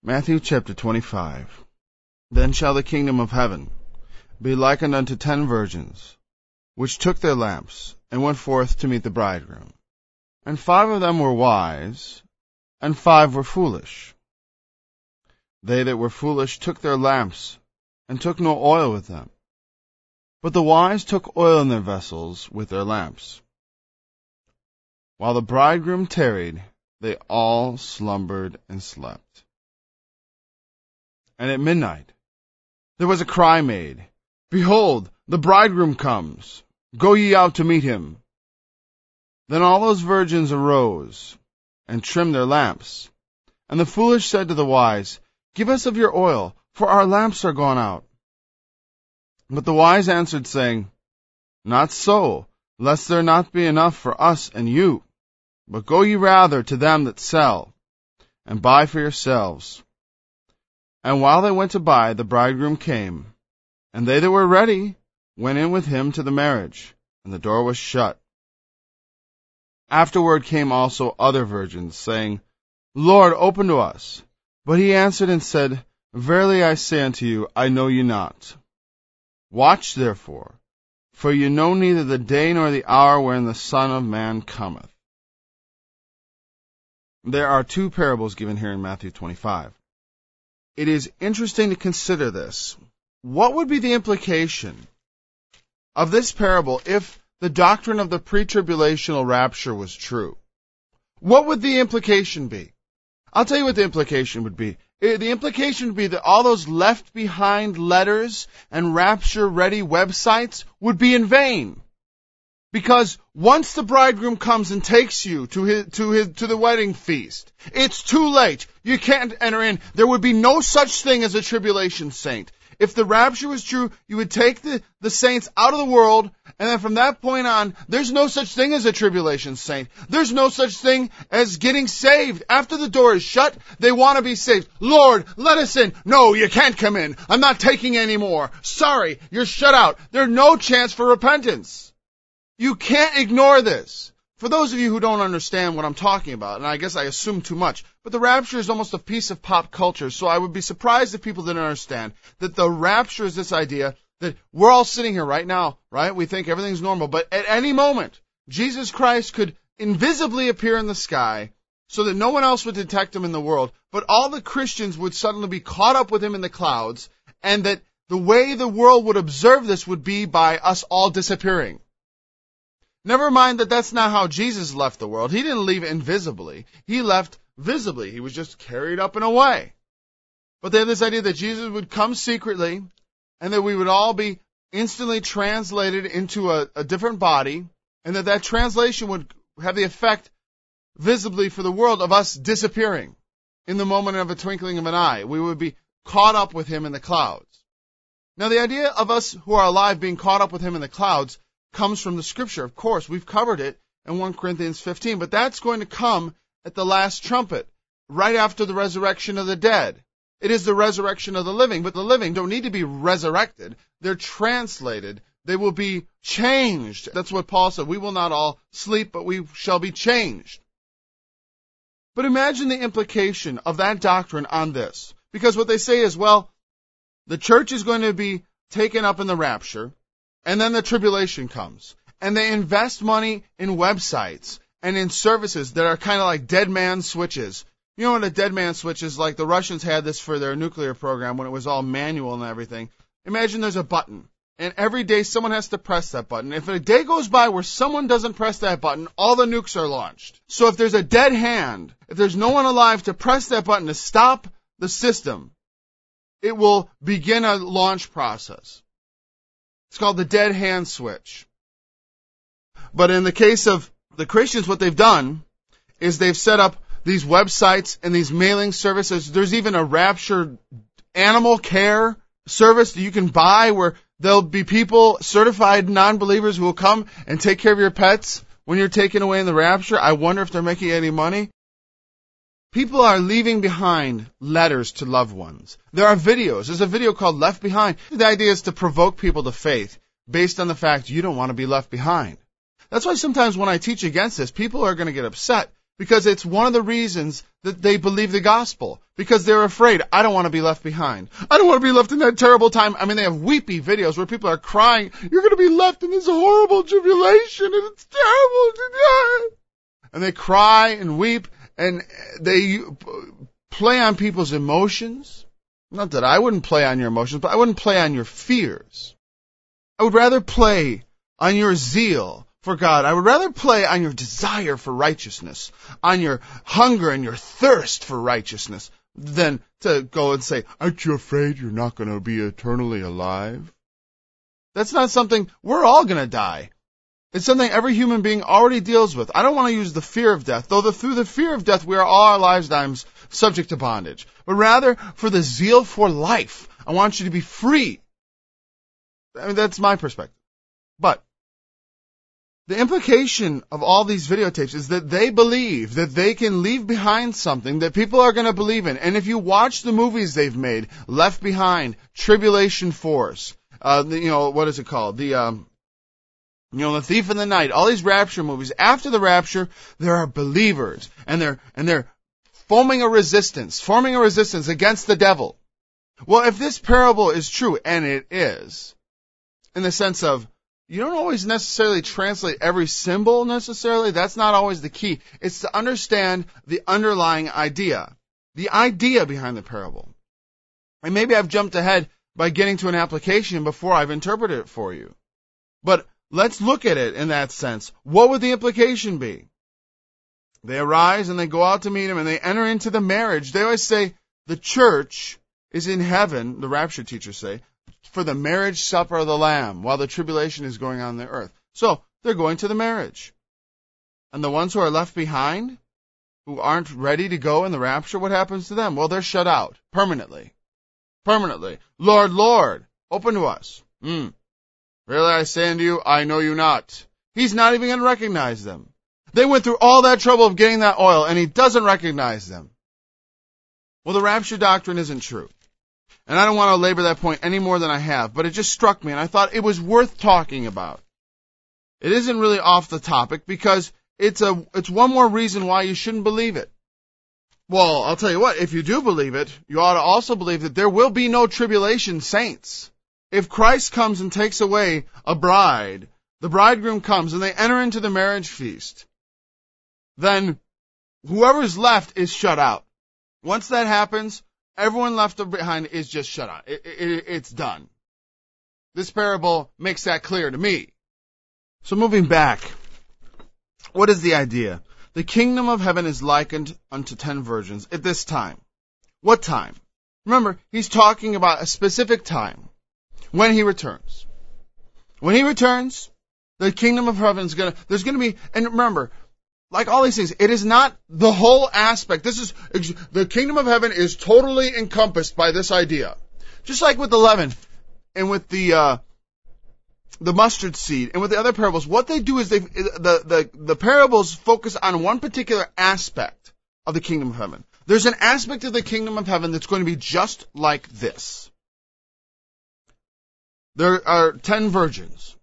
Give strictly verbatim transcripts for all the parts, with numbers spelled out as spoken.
Matthew chapter twenty-five. Then shall the kingdom of heaven be likened unto ten virgins, which took their lamps, and went forth to meet the bridegroom. And five of them were wise, and five were foolish. They that were foolish took their lamps, and took no oil with them. But the wise took oil in their vessels with their lamps. While the bridegroom tarried, they all slumbered and slept. And at midnight there was a cry made, Behold, the bridegroom comes, go ye out to meet him. Then all those virgins arose, and trimmed their lamps. And the foolish said to the wise, Give us of your oil, for our lamps are gone out. But the wise answered, saying, Not so, lest there not be enough for us and you. But go ye rather to them that sell, and buy for yourselves. And while they went to buy, the bridegroom came, and they that were ready went in with him to the marriage, and the door was shut. Afterward came also other virgins, saying, Lord, open to us. But he answered and said, Verily I say unto you, I know you not. Watch therefore, for you know neither the day nor the hour wherein the Son of Man cometh. There are two parables given here in Matthew twenty-five. It is interesting to consider this. What would be the implication of this parable if the doctrine of the pre-tribulational rapture was true? What would the implication be? I'll tell you what the implication would be. The implication would be that all those left behind letters and rapture-ready websites would be in vain. Because once the bridegroom comes and takes you to his, to his, to the wedding feast, it's too late. You can't enter in. There would be no such thing as a tribulation saint. If the rapture was true, you would take the, the saints out of the world, and then from that point on, there's no such thing as a tribulation saint. There's no such thing as getting saved. After the door is shut, they want to be saved. Lord, let us in. No, you can't come in. I'm not taking any more. Sorry, you're shut out. There's no chance for repentance. You can't ignore this. For those of you who don't understand what I'm talking about, and I guess I assume too much, but the rapture is almost a piece of pop culture, so I would be surprised if people didn't understand that the rapture is this idea that we're all sitting here right now, right? We think everything's normal, but at any moment, Jesus Christ could invisibly appear in the sky so that no one else would detect him in the world, but all the Christians would suddenly be caught up with him in the clouds, and that the way the world would observe this would be by us all disappearing. Never mind that that's not how Jesus left the world. He didn't leave invisibly. He left visibly. He was just carried up and away. But they had this idea that Jesus would come secretly and that we would all be instantly translated into a, a different body, and that that translation would have the effect visibly for the world of us disappearing in the moment of a twinkling of an eye. We would be caught up with him in the clouds. Now, the idea of us who are alive being caught up with him in the clouds comes from the Scripture. Of course, we've covered it in First Corinthians fifteen, but that's going to come at the last trumpet, right after the resurrection of the dead. It is the resurrection of the living, but the living don't need to be resurrected. They're translated. They will be changed. That's what Paul said. We will not all sleep, but we shall be changed. But imagine the implication of that doctrine on this. Because what they say is, well, the church is going to be taken up in the rapture, and then the tribulation comes. And they invest money in websites and in services that are kind of like dead man switches. You know what a dead man switch is like? The Russians had this for their nuclear program when it was all manual and everything. Imagine there's a button, and every day someone has to press that button. If a day goes by where someone doesn't press that button, all the nukes are launched. So if there's a dead hand, if there's no one alive to press that button to stop the system, it will begin a launch process. It's called the dead hand switch. But in the case of the Christians, what they've done is they've set up these websites and these mailing services. There's even a rapture animal care service that you can buy where there'll be people, certified non-believers, who will come and take care of your pets when you're taken away in the rapture. I wonder if they're making any money. People are leaving behind letters to loved ones. There are videos. There's a video called Left Behind. The idea is to provoke people to faith based on the fact you don't want to be left behind. That's why sometimes when I teach against this, people are going to get upset because it's one of the reasons that they believe the gospel. Because they're afraid, I don't want to be left behind. I don't want to be left in that terrible time. I mean, they have weepy videos where people are crying, you're going to be left in this horrible tribulation, and it's terrible. And they cry and weep, and they play on people's emotions. Not that I wouldn't play on your emotions, but I wouldn't play on your fears. I would rather play on your zeal for God. I would rather play on your desire for righteousness, on your hunger and your thirst for righteousness, than to go and say, aren't you afraid you're not going to be eternally alive? That's not something, we're all going to die. It's something every human being already deals with. I don't want to use the fear of death, though the, through the fear of death we are all our lifetimes subject to bondage. But rather, for the zeal for life, I want you to be free. I mean, that's my perspective. But the implication of all these videotapes is that they believe that they can leave behind something that people are going to believe in. And if you watch the movies they've made, Left Behind, Tribulation Force, uh, you know, what is it called? The, um, you know, The Thief in the Night, all these rapture movies. After the rapture, there are believers, and they're, and they're forming a resistance, forming a resistance against the devil. Well, if this parable is true, and it is, in the sense of, you don't always necessarily translate every symbol necessarily. That's not always the key. It's to understand the underlying idea, the idea behind the parable. And maybe I've jumped ahead by getting to an application before I've interpreted it for you. But let's look at it in that sense. What would the implication be? They arise and they go out to meet him and they enter into the marriage. They always say the church is in heaven, the rapture teachers say, for the marriage supper of the Lamb, while the tribulation is going on on the earth. So, they're going to the marriage. And the ones who are left behind, who aren't ready to go in the rapture, what happens to them? Well, they're shut out, permanently. Permanently. Lord, Lord, open to us. Mm. Really I say unto you, I know you not. He's not even going to recognize them. They went through all that trouble of getting that oil, and he doesn't recognize them. Well, the rapture doctrine isn't true. And I don't want to labor that point any more than I have, but it just struck me, and I thought it was worth talking about. It isn't really off the topic, because it's a it's one more reason why you shouldn't believe it. Well, I'll tell you what, if you do believe it, you ought to also believe that there will be no tribulation saints. If Christ comes and takes away a bride, the bridegroom comes and they enter into the marriage feast, then whoever's left is shut out. Once that happens, everyone left behind is just shut out. It, it, it's done. This parable makes that clear to me. So moving back, what is the idea? The kingdom of heaven is likened unto ten virgins at this time. What time? Remember, he's talking about a specific time when he returns. When he returns, the kingdom of heaven is going to, there's going to be, and remember, like all these things, it is not the whole aspect. This is, the kingdom of heaven is totally encompassed by this idea. Just like with the leaven and with the, uh, the mustard seed and with the other parables, what they do is they, the, the, the parables focus on one particular aspect of the kingdom of heaven. There's an aspect of the kingdom of heaven that's going to be just like this. There are ten virgins,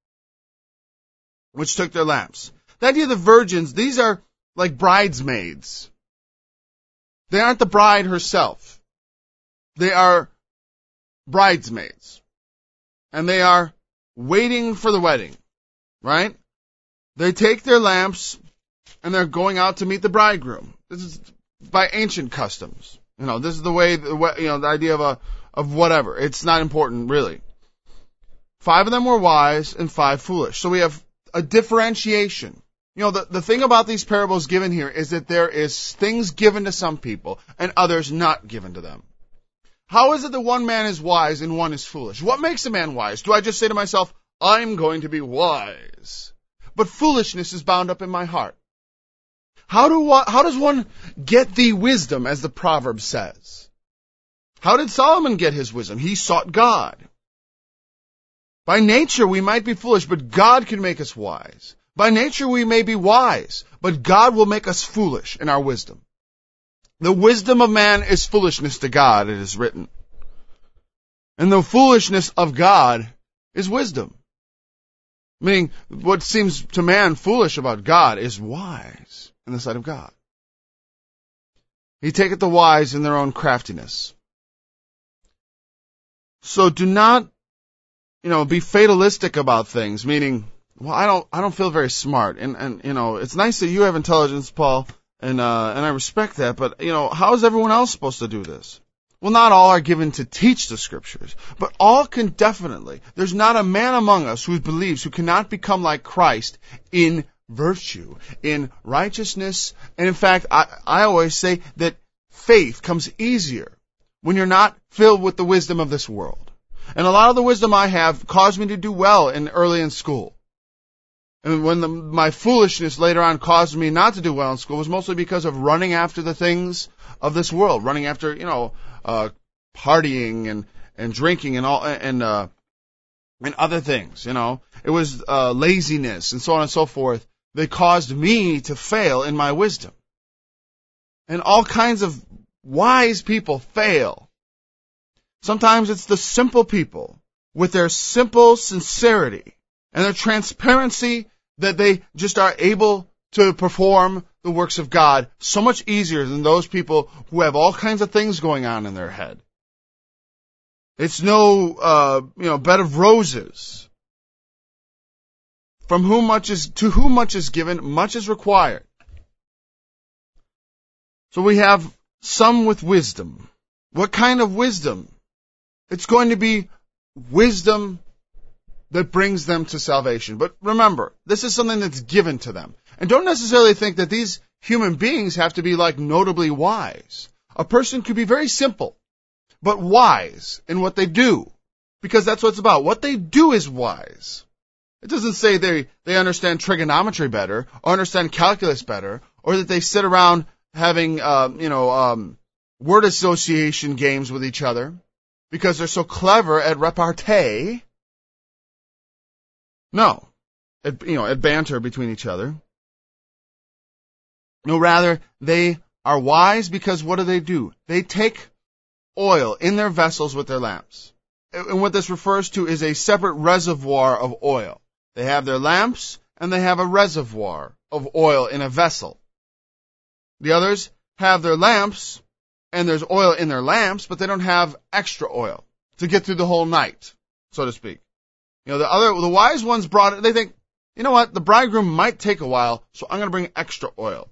which took their lamps. The idea of the virgins, these are like bridesmaids. They aren't the bride herself. They are bridesmaids. And they are waiting for the wedding, right? They take their lamps and they're going out to meet the bridegroom. This is by ancient customs. You know, this is the way, you know, the idea of a, of whatever. It's not important, really. Five of them were wise and five foolish. So we have a differentiation. You know, the, the thing about these parables given here is that there is things given to some people and others not given to them. How is it that one man is wise and one is foolish? What makes a man wise? Do I just say to myself, I'm going to be wise, but foolishness is bound up in my heart? How do how does one get the wisdom, as the proverb says? How did Solomon get his wisdom? He sought God. By nature we might be foolish, but God can make us wise. By nature we may be wise, but God will make us foolish in our wisdom. The wisdom of man is foolishness to God, it is written. And the foolishness of God is wisdom. Meaning, what seems to man foolish about God is wise. in the sight of God. He taketh the wise in their own craftiness. So do not, you know, be fatalistic about things, meaning, well, I don't, I don't feel very smart. And, and, you know, it's nice that you have intelligence, Paul, and, uh, and I respect that, but, you know, how is everyone else supposed to do this? Well, not all are given to teach the scriptures, but all can definitely. There's not a man among us who believes, who cannot become like Christ in virtue, in righteousness. And in fact, I, I always say that faith comes easier when you're not filled with the wisdom of this world. And a lot of the wisdom I have caused me to do well in early in school. And when the, my foolishness later on caused me not to do well in school was mostly because of running after the things of this world, running after, you know, uh, partying and, and drinking and all, and, uh, and other things, you know. It was, uh, laziness and so on and so forth that caused me to fail in my wisdom. And all kinds of wise people fail. Sometimes it's the simple people with their simple sincerity and their transparency that they just are able to perform the works of God so much easier than those people who have all kinds of things going on in their head. It's no, uh, you know, bed of roses. From whom much is, to whom much is given, much is required. So we have some with wisdom. What kind of wisdom? It's going to be wisdom that brings them to salvation. But remember, this is something that's given to them. And don't necessarily think that these human beings have to be like notably wise. A person could be very simple, but wise in what they do. Because that's what it's about. What they do is wise. It doesn't say they, they understand trigonometry better, or understand calculus better, or that they sit around having, uh, you know, um, word association games with each other, because they're so clever at repartee. No. At, you know, at banter between each other. No, rather, they are wise because what do they do? They take oil in their vessels with their lamps. And what this refers to is a separate reservoir of oil. They have their lamps, and they have a reservoir of oil in a vessel. The others have their lamps, and there's oil in their lamps, but they don't have extra oil to get through the whole night, so to speak. You know, the other, the wise ones brought it, they think, you know what, the bridegroom might take a while, so I'm going to bring extra oil.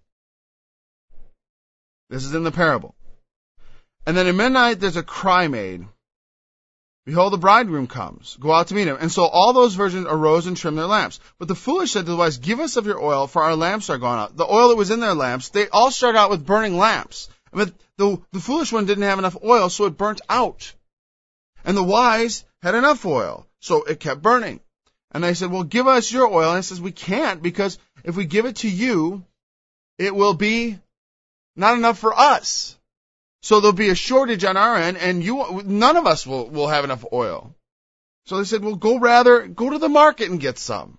This is in the parable. And then at midnight there's a cry made. Behold, the bridegroom comes. Go out to meet him. And so all those virgins arose and trimmed their lamps. But the foolish said to the wise, give us of your oil, for our lamps are gone out. The oil that was in their lamps, they all started out with burning lamps. But the, the foolish one didn't have enough oil, so it burnt out. And the wise had enough oil, so it kept burning. And they said, well, give us your oil. And he says, we can't, because if we give it to you, it will be not enough for us. So there'll be a shortage on our end, and you, none of us will, will have enough oil. So they said, well, go rather, go to the market and get some.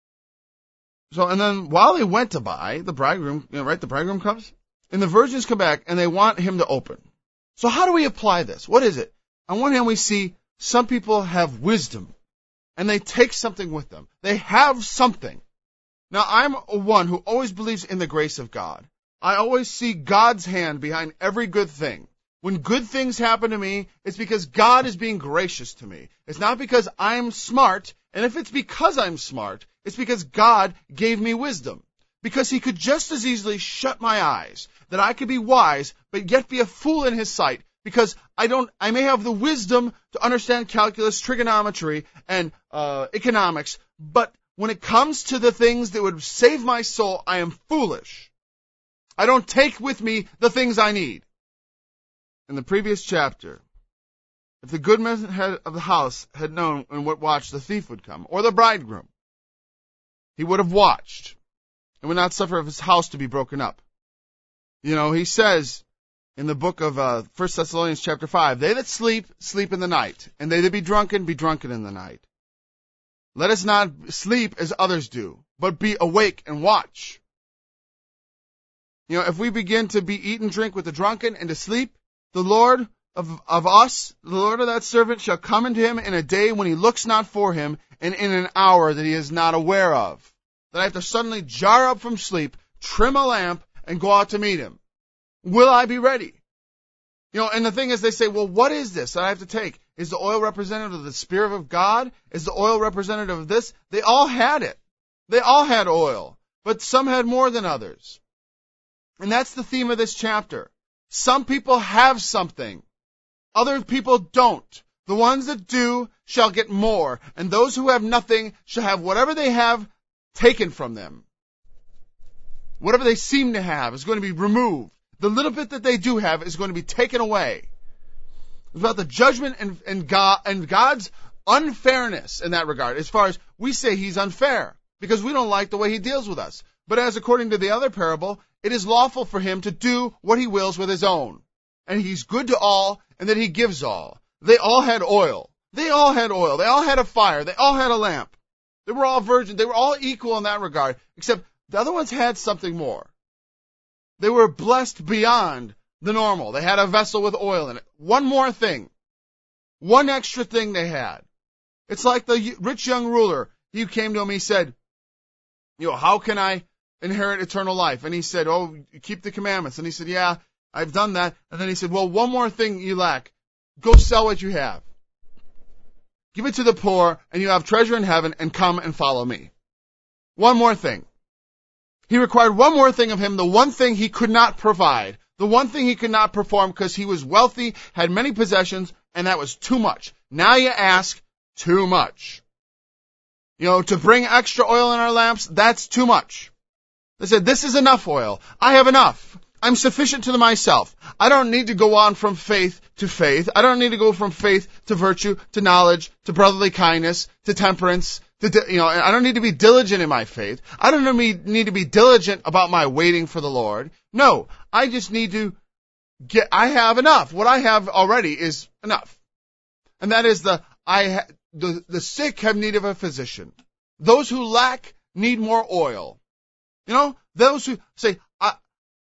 So, and then while they went to buy, the bridegroom, you know, right, the bridegroom comes, and the virgins come back, and they want him to open. So how do we apply this? What is it? On one hand, we see some people have wisdom, and they take something with them. They have something. Now, I'm one who always believes in the grace of God. I always see God's hand behind every good thing. When good things happen to me, it's because God is being gracious to me. It's not because I'm smart, and if it's because I'm smart, it's because God gave me wisdom. Because he could just as easily shut my eyes, that I could be wise, but yet be a fool in his sight, because I don't, I may have the wisdom to understand calculus, trigonometry, and uh, economics, but when it comes to the things that would save my soul, I am foolish. I don't take with me the things I need. In the previous chapter, if the good man of the house had known and would watch, the thief would come, or the bridegroom, he would have watched and would not suffer of his house to be broken up. You know, he says in the book of uh, First Thessalonians chapter five, they that sleep, sleep in the night, and they that be drunken, be drunken in the night. Let us not sleep as others do, but be awake and watch. You know, if we begin to be eat and drink with the drunken and to sleep, the Lord of, of us, the Lord of that servant, shall come unto him in a day when he looks not for him, and in an hour that he is not aware of. That I have to suddenly jar up from sleep, trim a lamp, and go out to meet him? Will I be ready? You know, and the thing is, they say, well, what is this that I have to take? Is the oil representative of the Spirit of God? Is the oil representative of this? They all had it. They all had oil, but some had more than others. And that's the theme of this chapter. Some people have something. Other people don't. The ones that do shall get more, and those who have nothing shall have whatever they have taken from them. Whatever they seem to have is going to be removed. The little bit that they do have is going to be taken away. It's about the judgment and, and, God, and God's unfairness in that regard, as far as we say he's unfair, because we don't like the way he deals with us. But as according to the other parable, it is lawful for him to do what he wills with his own. And he's good to all, and that he gives all. They all had oil. They all had oil. They all had a fire. They all had a lamp. They were all virgins. They were all equal in that regard, except the other ones had something more. They were blessed beyond the normal. They had a vessel with oil in it. One more thing. One extra thing they had. It's like the rich young ruler. He came to him, he said, you know, how can I inherit eternal life? And he said, oh, keep the commandments. And he said, yeah, I've done that. And then he said, well, one more thing you lack. Go sell what you have. Give it to the poor, and you have treasure in heaven, and come and follow me. One more thing. He required one more thing of him, the one thing he could not provide, the one thing he could not perform because he was wealthy, had many possessions, and that was too much. Now you ask, too much. You know, to bring extra oil in our lamps, that's too much. They said, this is enough oil. I have enough. I'm sufficient to myself. I don't need to go on from faith to faith. I don't need to go from faith to virtue, to knowledge, to brotherly kindness, to temperance. To, you know, I don't need to be diligent in my faith. I don't need to be diligent about my waiting for the Lord. No, I just need to get, I have enough. What I have already is enough. And that is the, I, ha, the, the sick have need of a physician. Those who lack need more oil. You know, those who say, I,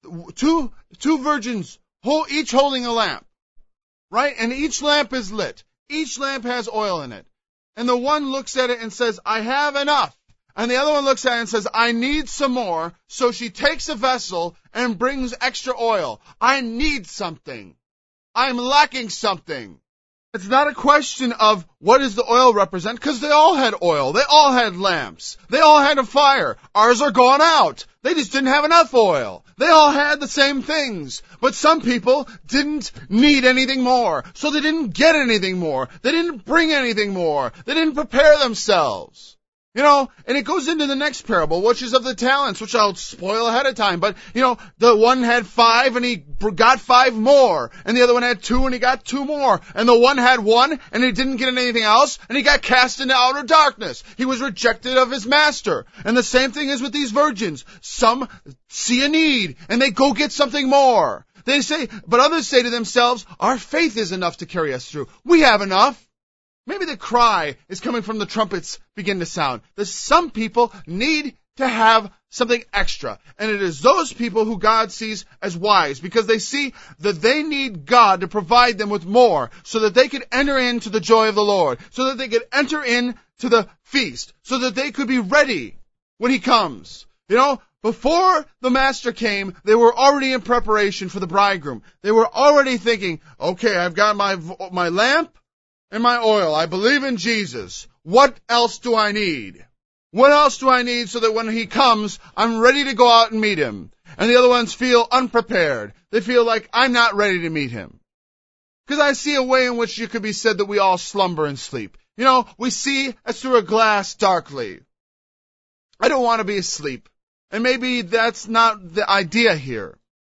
Two, two virgins, each holding a lamp, right? And each lamp is lit. Each lamp has oil in it. And the one looks at it and says, I have enough. And the other one looks at it and says, I need some more. So she takes a vessel and brings extra oil. I need something. I'm lacking something. It's not a question of what does the oil represent, because they all had oil. They all had lamps. They all had a fire. Ours are gone out. They just didn't have enough oil. They all had the same things. But some people didn't need anything more, so they didn't get anything more. They didn't bring anything more. They didn't prepare themselves. You know, and it goes into the next parable, which is of the talents, which I'll spoil ahead of time. But, you know, the one had five and he got five more. And the other one had two and he got two more. And the one had one and he didn't get anything else and he got cast into outer darkness. He was rejected of his master. And the same thing is with these virgins. Some see a need and they go get something more. They say, but others say to themselves, our faith is enough to carry us through. We have enough. Maybe the cry is coming from the trumpets begin to sound. That some people need to have something extra. And it is those people who God sees as wise, because they see that they need God to provide them with more so that they could enter into the joy of the Lord, so that they could enter into the feast, so that they could be ready when he comes. You know, before the master came, they were already in preparation for the bridegroom. They were already thinking, okay, I've got my my lamp and my oil. I believe in Jesus. What else do I need? What else do I need so that when he comes, I'm ready to go out and meet him? And the other ones feel unprepared. They feel like I'm not ready to meet him. Because I see a way in which it could be said that we all slumber and sleep. You know, we see as through a glass darkly. I don't want to be asleep. And maybe that's not the idea here.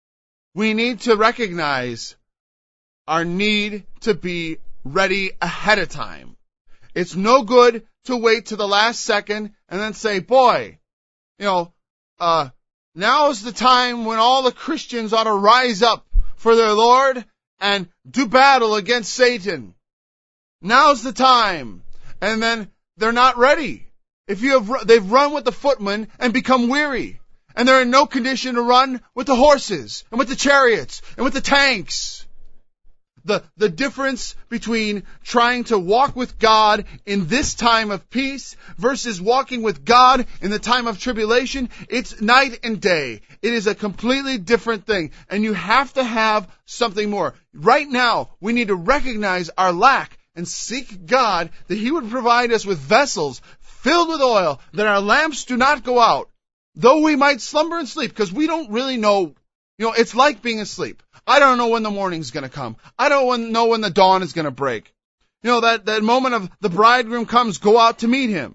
We need to recognize our need to be ready ahead of time. It's no good to wait to the last second and then say, boy, you know, uh, now's the time when all the Christians ought to rise up for their Lord and do battle against Satan. Now's the time. And then they're not ready. If you have, they've run with the footmen and become weary. And they're in no condition to run with the horses and with the chariots and with the tanks. the, the difference between trying to walk with God in this time of peace versus walking with God in the time of tribulation, it's night and day. It is a completely different thing. And you have to have something more. Right now, we need to recognize our lack and seek God that He would provide us with vessels filled with oil, that our lamps do not go out, though we might slumber and sleep, because we don't really know. You know, it's like being asleep. I don't know when the morning's going to come. I don't know when the dawn is going to break. You know, that, that moment of the bridegroom comes, go out to meet him.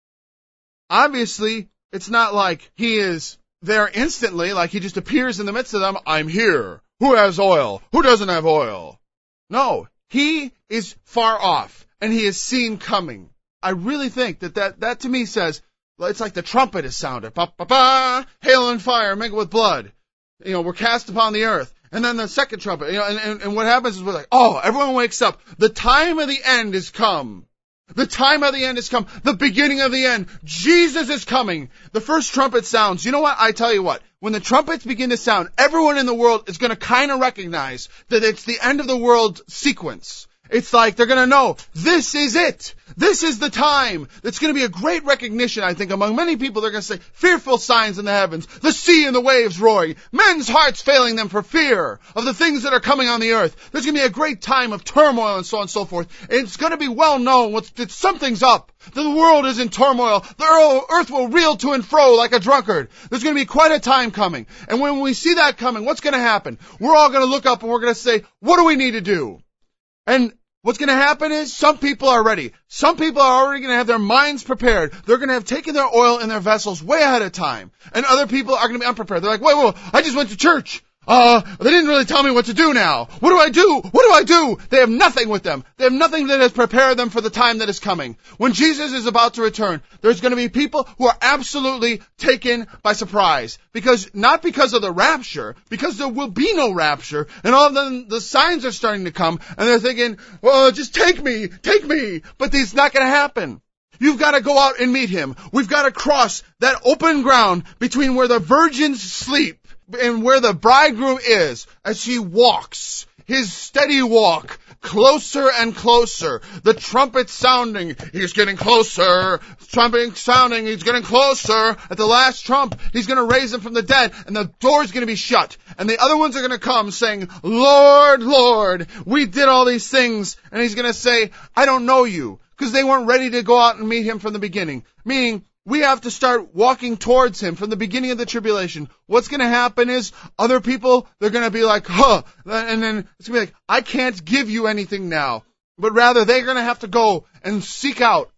Obviously, it's not like he is there instantly, like he just appears in the midst of them. I'm here. Who has oil? Who doesn't have oil? No, he is far off, and he is seen coming. I really think that that, that to me says, it's like the trumpet is sounded. Ba, ba, ba, hail and fire mingled with blood. You know, we're cast upon the earth. And then the second trumpet, you know, and, and, and what happens is we're like, oh, everyone wakes up. The time of the end is come. The time of the end is come. The beginning of the end. Jesus is coming. The first trumpet sounds. You know what? I tell you what. When the trumpets begin to sound, everyone in the world is going to kind of recognize that it's the end of the world sequence. It's like they're going to know, this is it. This is the time. It's going to be a great recognition, I think, among many people. They're going to say, fearful signs in the heavens, the sea and the waves roaring, men's hearts failing them for fear of the things that are coming on the earth. There's going to be a great time of turmoil and so on and so forth. And it's going to be well known what's, that something's up. The world is in turmoil. The earth will reel to and fro like a drunkard. There's going to be quite a time coming. And when we see that coming, what's going to happen? We're all going to look up and we're going to say, what do we need to do? And what's going to happen is some people are ready. Some people are already going to have their minds prepared. They're going to have taken their oil in their vessels way ahead of time. And other people are going to be unprepared. They're like, wait, wait, I just went to church. Uh, they didn't really tell me what to do now. What do I do? What do I do? They have nothing with them. They have nothing that has prepared them for the time that is coming. When Jesus is about to return, there's going to be people who are absolutely taken by surprise. Because, not because of the rapture, because there will be no rapture, and all of them, the signs are starting to come, and they're thinking, well, just take me, take me. But it's not going to happen. You've got to go out and meet him. We've got to cross that open ground between where the virgins sleep and where the bridegroom is as he walks, his steady walk, closer and closer. The trumpet sounding, he's getting closer. Trumpet sounding, he's getting closer. At the last trump, he's going to raise him from the dead, and the door's going to be shut. And the other ones are going to come saying, Lord, Lord, we did all these things. And he's going to say, I don't know you, because they weren't ready to go out and meet him from the beginning. Meaning, we have to start walking towards him from the beginning of the tribulation. What's going to happen is other people, they're going to be like, huh, and then it's going to be like, I can't give you anything now. But rather, they're going to have to go and seek out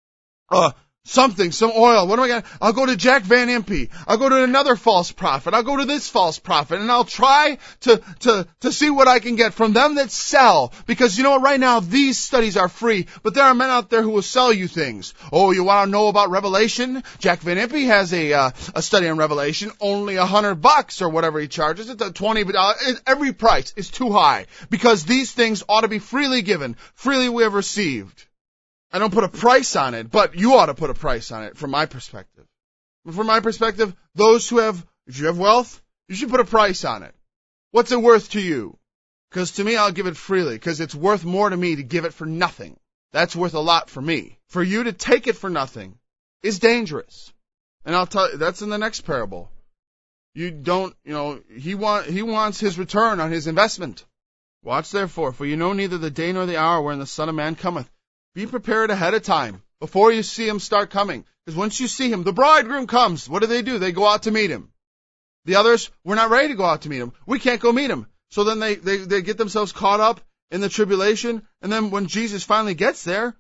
uh, something, some oil. What am I going to, I'll go to Jack Van Impe. I'll go to another false prophet. I'll go to this false prophet. And I'll try to, to, to see what I can get from them that sell. Because you know what, right now, these studies are free. But there are men out there who will sell you things. Oh, you want to know about Revelation? Jack Van Impe has a, uh, a study on Revelation. Only a hundred bucks or whatever he charges. It's a twenty dollars. Every price is too high. Because these things ought to be freely given. Freely we have received. I don't put a price on it, but you ought to put a price on it from my perspective. From my perspective, those who have, if you have wealth, you should put a price on it. What's it worth to you? Because to me, I'll give it freely, because it's worth more to me to give it for nothing. That's worth a lot for me. For you to take it for nothing is dangerous. And I'll tell you, that's in the next parable. You don't, you know, he want, he wants his return on his investment. Watch therefore, for you know neither the day nor the hour wherein the Son of Man cometh. Be prepared ahead of time, before you see him start coming. Because once you see him, the bridegroom comes. What do they do? They go out to meet him. The others, we're not ready to go out to meet him. We can't go meet him. So then they, they, they get themselves caught up in the tribulation. And then when Jesus finally gets there,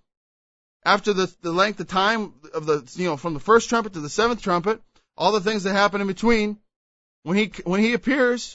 after the, the length of time of the, you know, from the first trumpet to the seventh trumpet, all the things that happen in between, when he, when he appears,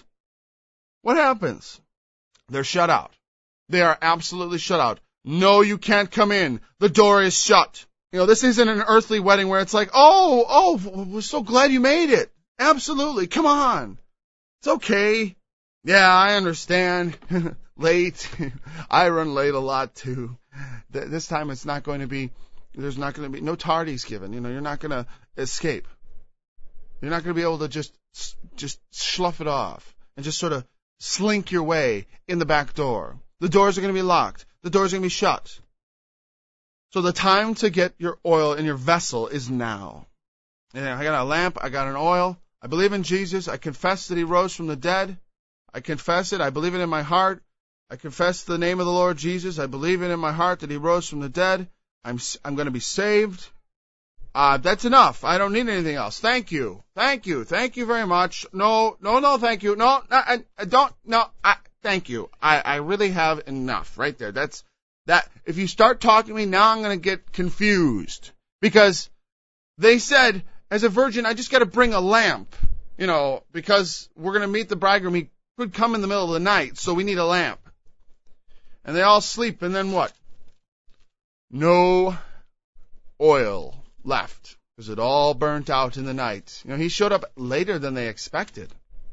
what happens? They're shut out. They are absolutely shut out. No, you can't come in. The door is shut. You know, this isn't an earthly wedding where it's like, oh, oh, we're so glad you made it. Absolutely. Come on. It's okay. Yeah, I understand. Late. I run late a lot too. This time it's not going to be, there's not going to be, no tardies given. You know, you're not going to escape. You're not going to be able to just, just slough it off and just sort of slink your way in the back door. The doors are going to be locked. The doors are going to be shut. So the time to get your oil in your vessel is now. And I got a lamp. I got an oil. I believe in Jesus. I confess that he rose from the dead. I confess it. I believe it in my heart. I confess the name of the Lord Jesus. I believe it in my heart that he rose from the dead. I'm I'm going to be saved. Uh, that's enough. I don't need anything else. Thank you. Thank you. Thank you very much. No, no, no, thank you. No, no I, I don't, no, I, thank you. I, I really have enough right there. That's, that, if you start talking to me now, I'm going to get confused. Because they said, as a virgin, I just got to bring a lamp, you know, because we're going to meet the bridegroom. He could come in the middle of the night, so we need a lamp. And they all sleep, and then what? No oil left, because it all burnt out in the night. You know, he showed up later than they expected.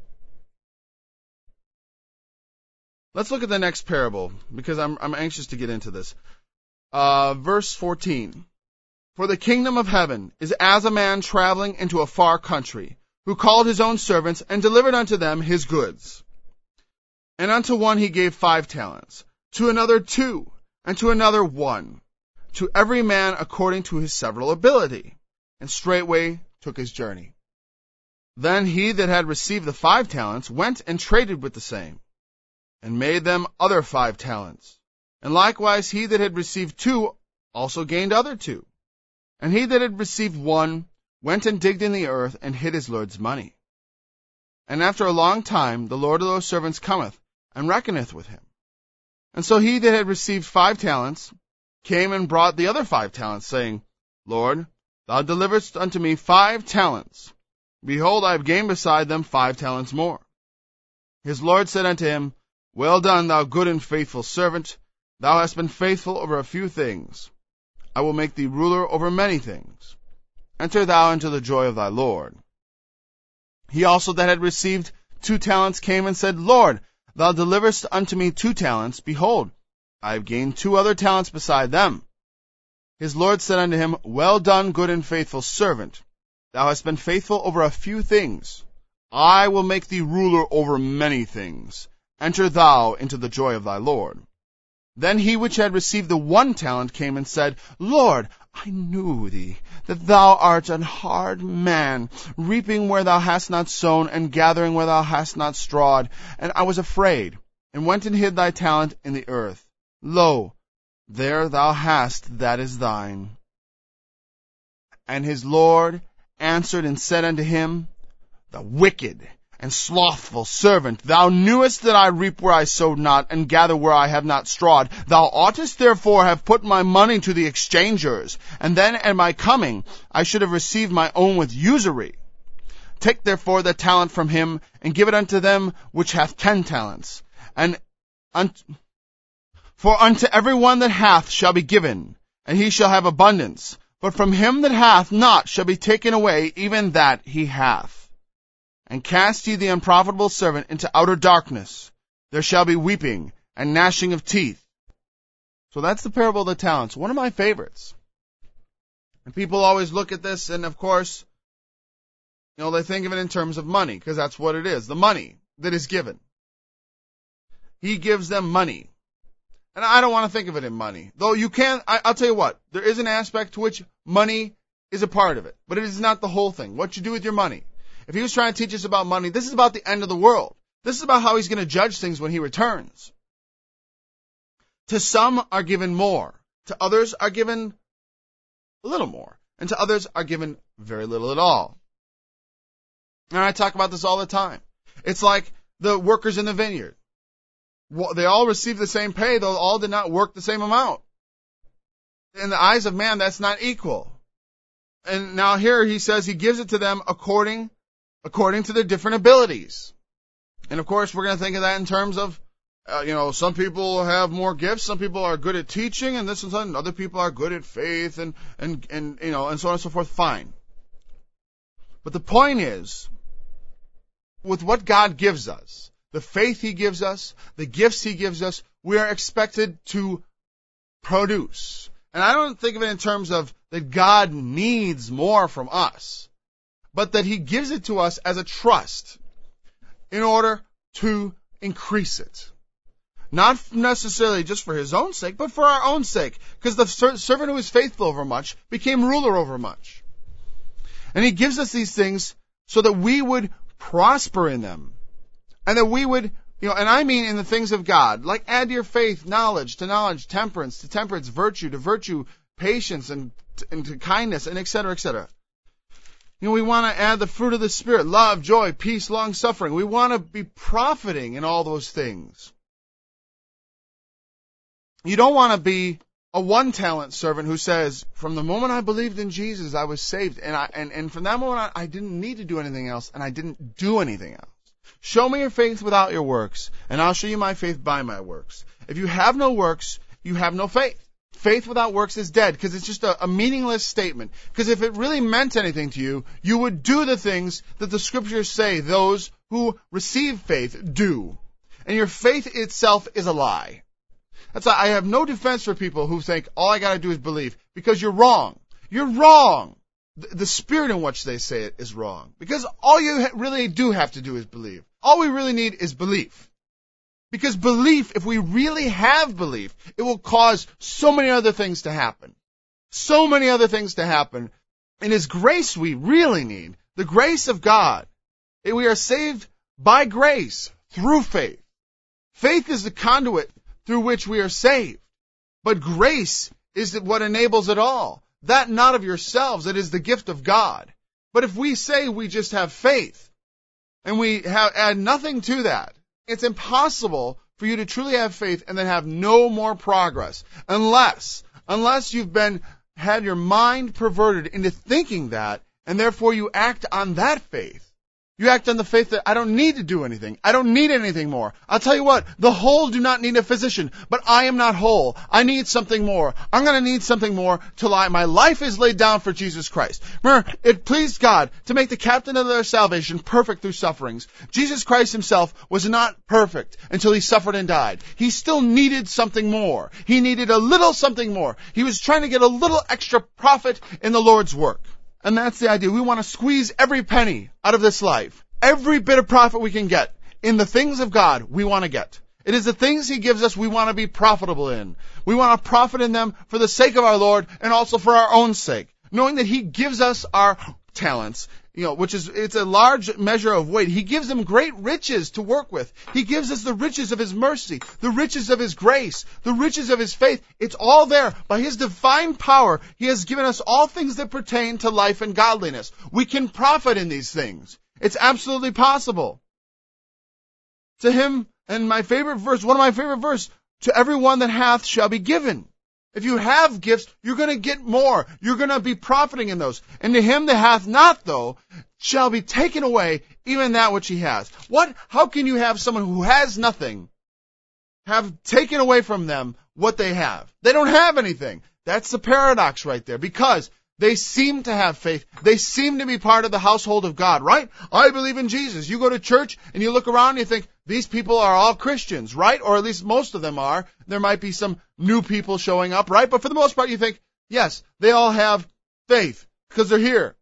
Let's look at the next parable, because I'm I'm anxious to get into this. Uh, verse fourteen. For the kingdom of heaven is as a man traveling into a far country, who called his own servants and delivered unto them his goods. And unto one he gave five talents, to another two, and to another one, to every man according to his several ability, and straightway took his journey. Then he that had received the five talents went and traded with the same, and made them other five talents. And likewise he that had received two also gained other two. And he that had received one went and digged in the earth, and hid his lord's money. And after a long time the lord of those servants cometh, and reckoneth with him. And so he that had received five talents came and brought the other five talents, saying, Lord, thou deliverest unto me five talents. Behold, I have gained beside them five talents more. His Lord said unto him, Well done, thou good and faithful servant. Thou hast been faithful over a few things. I will make thee ruler over many things. Enter thou into the joy of thy Lord. He also that had received two talents came and said, Lord, thou deliverest unto me two talents. Behold, I have gained two other talents beside them. His Lord said unto him, Well done, good and faithful servant. Thou hast been faithful over a few things. I will make thee ruler over many things. Enter thou into the joy of thy Lord. Then he which had received the one talent came and said, Lord, I knew thee, that thou art an hard man, reaping where thou hast not sown, and gathering where thou hast not strawed. And I was afraid, and went and hid thy talent in the earth. Lo, there thou hast that is thine. And his Lord answered and said unto him, The wicked and slothful servant, thou knewest that I reap where I sowed not, and gather where I have not strawed. Thou oughtest therefore have put my money to the exchangers, and then at my coming I should have received my own with usury. Take therefore the talent from him, and give it unto them which hath ten talents. And unto, for unto every one that hath shall be given, and he shall have abundance. But from him that hath not shall be taken away even that he hath. And cast ye the unprofitable servant into outer darkness. There shall be weeping and gnashing of teeth. So that's the parable of the talents, one of my favorites. And people always look at this, and of course, you know, they think of it in terms of money, because that's what it is, the money that is given. He gives them money. And I don't want to think of it in money. Though you can, I, I'll tell you what, there is an aspect to which money is a part of it. But it is not the whole thing. What you do with your money. If he was trying to teach us about money, this is about the end of the world. This is about how he's going to judge things when he returns. To some are given more. To others are given a little more. And to others are given very little at all. And I talk about this all the time. It's like the workers in the vineyard. They all received the same pay, though all did not work the same amount. In the eyes of man, that's not equal. And now here he says he gives it to them according according to their different abilities. And of course, we're going to think of that in terms of, uh, you know, some people have more gifts, some people are good at teaching, and this and that, and other people are good at faith, and, and, and, you know, and so on and so forth. Fine. But the point is, with what God gives us, the faith he gives us, the gifts he gives us, we are expected to produce. And I don't think of it in terms of that God needs more from us, but that he gives it to us as a trust in order to increase it. Not necessarily just for his own sake, but for our own sake. Because the ser- servant who was faithful over much became ruler over much. And he gives us these things so that we would prosper in them. And that we would, you know, and I mean in the things of God. Like add to your faith knowledge, to knowledge, temperance, to temperance, virtue, to virtue, patience, and, and to kindness, and et cetera, et cetera. You know, we want to add the fruit of the Spirit, love, joy, peace, long-suffering. We want to be profiting in all those things. You don't want to be a one-talent servant who says, from the moment I believed in Jesus, I was saved. And I, and, and from that moment on, I didn't need to do anything else, and I didn't do anything else. Show me your faith without your works, and I'll show you my faith by my works. If you have no works, you have no faith. Faith without works is dead, because it's just a, a meaningless statement. Because if it really meant anything to you, you would do the things that the Scriptures say those who receive faith do. And your faith itself is a lie. That's why I have no defense for people who think all I got to do is believe, because you're wrong. You're wrong. The, the spirit in which they say it is wrong, because all you ha- really do have to do is believe. All we really need is belief. Because belief, if we really have belief, it will cause so many other things to happen. So many other things to happen. And it's grace we really need. The grace of God. We are saved by grace through faith. Faith is the conduit through which we are saved. But grace is what enables it all. That not of yourselves, it is the gift of God. But if we say we just have faith, and we have, add nothing to that, it's impossible for you to truly have faith and then have no more progress. Unless, unless you've been, had your mind perverted into thinking that, and therefore you act on that faith. You act on the faith that I don't need to do anything. I don't need anything more. I'll tell you what, the whole do not need a physician, but I am not whole. I need something more. I'm going to need something more till I, my life is laid down for Jesus Christ. Remember, it pleased God to make the captain of their salvation perfect through sufferings. Jesus Christ himself was not perfect until he suffered and died. He still needed something more. He needed a little something more. He was trying to get a little extra profit in the Lord's work. And that's the idea. We want to squeeze every penny out of this life. Every bit of profit we can get in the things of God, we want to get. It is the things he gives us we want to be profitable in. We want to profit in them for the sake of our Lord and also for our own sake. Knowing that he gives us our talents, you know, which is, it's a large measure of weight. He gives them great riches to work with. He gives us the riches of his mercy, the riches of his grace, the riches of his faith. It's all there. By his divine power, he has given us all things that pertain to life and godliness. We can profit in these things. It's absolutely possible. To him, and my favorite verse, one of my favorite verse, to everyone that hath shall be given. If you have gifts, you're going to get more. You're going to be profiting in those. And to him that hath not, though, shall be taken away even that which he has. What? How can you have someone who has nothing have taken away from them what they have? They don't have anything. That's the paradox right there, because they seem to have faith. They seem to be part of the household of God, right? I believe in Jesus. You go to church and you look around and you think, these people are all Christians, right? Or at least most of them are. There might be some new people showing up, right? But for the most part, you think, yes, they all have faith because they're here.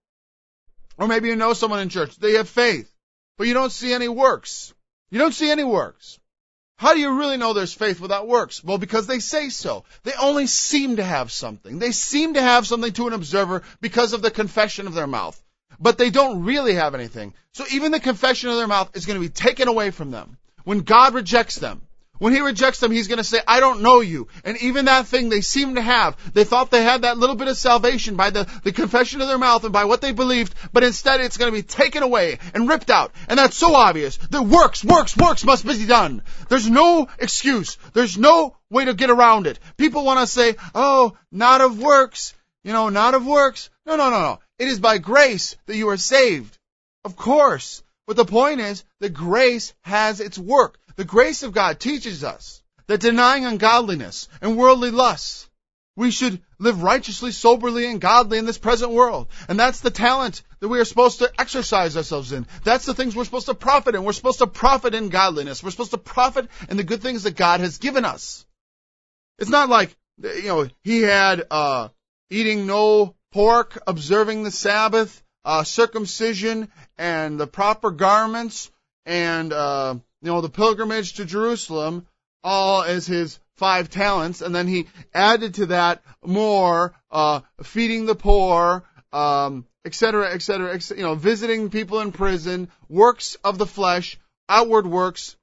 Or maybe you know someone in church. They have faith, but you don't see any works. You don't see any works. How do you really know there's faith without works? Well, because they say so. They only seem to have something. They seem to have something to an observer because of the confession of their mouth. But they don't really have anything. So even the confession of their mouth is going to be taken away from them. When God rejects them, when he rejects them, he's going to say, I don't know you. And even that thing they seem to have, they thought they had that little bit of salvation by the, the confession of their mouth and by what they believed, but instead it's going to be taken away and ripped out. And that's so obvious. The works, works, works must be done. There's no excuse. There's no way to get around it. People want to say, oh, not of works. You know, not of works. No, no, no, no. It is by grace that you are saved. Of course. But the point is that grace has its work. The grace of God teaches us that denying ungodliness and worldly lusts, we should live righteously, soberly, and godly in this present world. And that's the talent that we are supposed to exercise ourselves in. That's the things we're supposed to profit in. We're supposed to profit in godliness. We're supposed to profit in the good things that God has given us. It's not like, you know, he had uh eating no pork, observing the Sabbath, uh circumcision, and the proper garments, and uh you know, the pilgrimage to Jerusalem, all as his five talents, and then he added to that more, uh, feeding the poor, um, et cetera, et cetera, et cetera, you know, visiting people in prison, works of the flesh, outward works.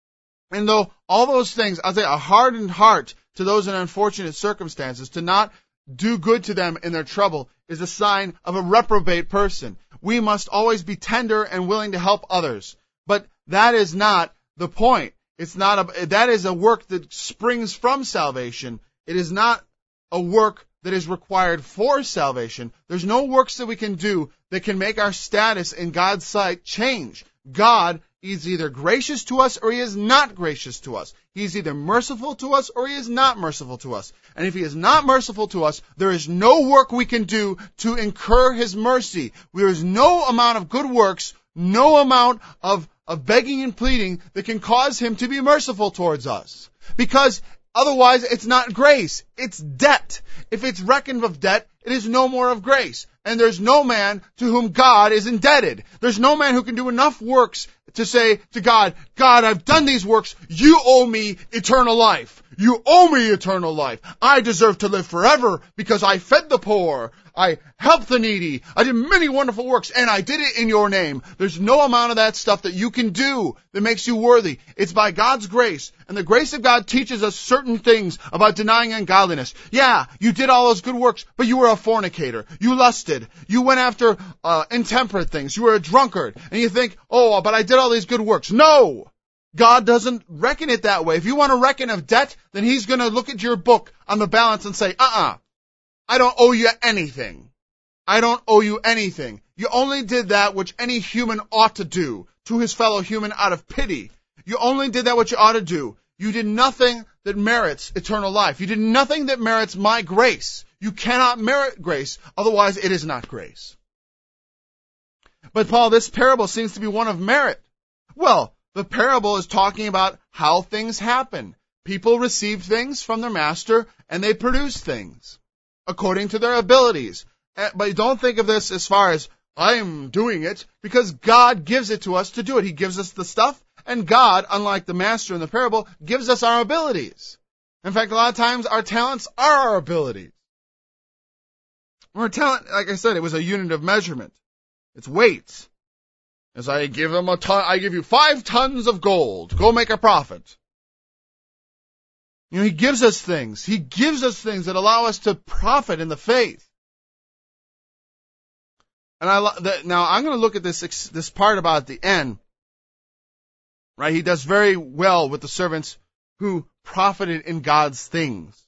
And though all those things, I'll say a hardened heart to those in unfortunate circumstances, to not do good to them in their trouble, is a sign of a reprobate person. We must always be tender and willing to help others. But that is not the point. It's not a, that is a work that springs from salvation. It is not a work that is required for salvation. There's no works that we can do that can make our status in God's sight change. God is either gracious to us or he is not gracious to us. He's either merciful to us or he is not merciful to us. And if he is not merciful to us, there is no work we can do to incur his mercy. There is no amount of good works, no amount of, of begging and pleading that can cause him to be merciful towards us. Because otherwise it's not grace, it's debt. If it's reckoned of debt, it is no more of grace. And there's no man to whom God is indebted. There's no man who can do enough works to say to God, God, I've done these works. You owe me eternal life. You owe me eternal life. I deserve to live forever because I fed the poor. I helped the needy. I did many wonderful works, and I did it in your name. There's no amount of that stuff that you can do that makes you worthy. It's by God's grace. And the grace of God teaches us certain things about denying ungodliness. Yeah, you did all those good works, but you were a fornicator. You lusted. You went after uh, intemperate things. You were a drunkard. And you think, oh, but I did all these good works. No! God doesn't reckon it that way. If you want to reckon of debt, then he's going to look at your book on the balance and say, uh-uh, I don't owe you anything. I don't owe you anything. You only did that which any human ought to do to his fellow human out of pity. You only did that what you ought to do. You did nothing that merits eternal life. You did nothing that merits my grace. You cannot merit grace, otherwise it is not grace. But Paul, this parable seems to be one of merit. Well, the parable is talking about how things happen. People receive things from their master, and they produce things according to their abilities. But don't think of this as far as, I'm doing it, because God gives it to us to do it. He gives us the stuff, and God, unlike the master in the parable, gives us our abilities. In fact, a lot of times our talents are our abilities. Our talent, like I said, it was a unit of measurement. It's weight. As I give him a ton, I give you five tons of gold. Go make a profit. You know, he gives us things. He gives us things that allow us to profit in the faith. And I the, now I'm going to look at this this part about the end. Right? He does very well with the servants who profited in God's things.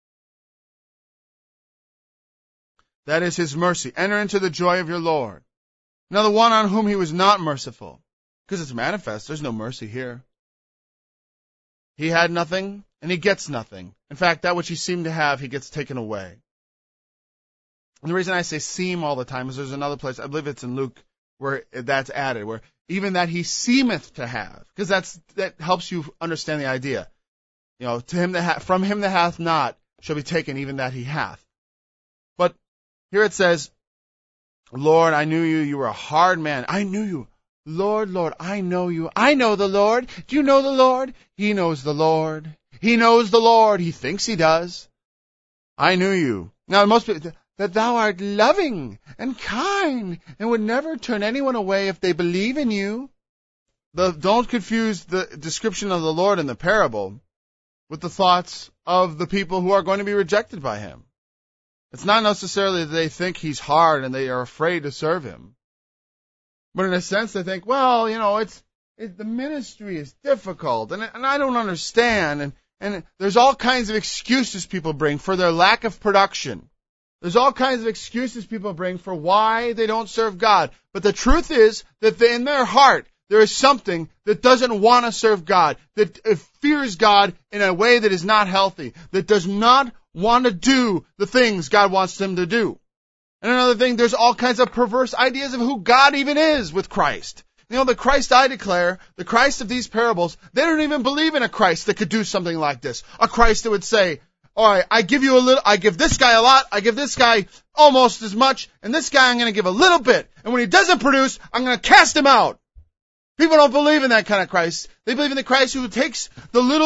That is his mercy. Enter into the joy of your Lord. Now the one on whom he was not merciful, because it's manifest, there's no mercy here. He had nothing, and he gets nothing. In fact, that which he seemed to have, he gets taken away. And the reason I say seem all the time is there's another place, I believe it's in Luke, where that's added, where even that he seemeth to have, because that's that helps you understand the idea. You know, to him that ha- from him that hath not shall be taken even that he hath. But here it says, Lord, I knew you. You were a hard man. I knew you. Lord, Lord, I know you. I know the Lord. Do you know the Lord? He knows the Lord. He knows the Lord. He thinks he does. I knew you. Now, most people, that thou art loving and kind and would never turn anyone away if they believe in you. The, don't confuse the description of the Lord in the parable with the thoughts of the people who are going to be rejected by him. It's not necessarily that they think he's hard and they are afraid to serve him. But in a sense, they think, well, you know, it's, it, the ministry is difficult and, and I don't understand. And, and there's all kinds of excuses people bring for their lack of production. There's all kinds of excuses people bring for why they don't serve God. But the truth is that they, in their heart, there is something that doesn't want to serve God, that fears God in a way that is not healthy, that does not want to do the things God wants them to do. And another thing, there's all kinds of perverse ideas of who God even is with Christ. You know, the Christ I declare, the Christ of these parables, they don't even believe in a Christ that could do something like this. A Christ that would say, all right, I give you a little, I give this guy a lot, I give this guy almost as much, and this guy I'm going to give a little bit. And when he doesn't produce, I'm going to cast him out. People don't believe in that kind of Christ. They believe in the Christ who takes the little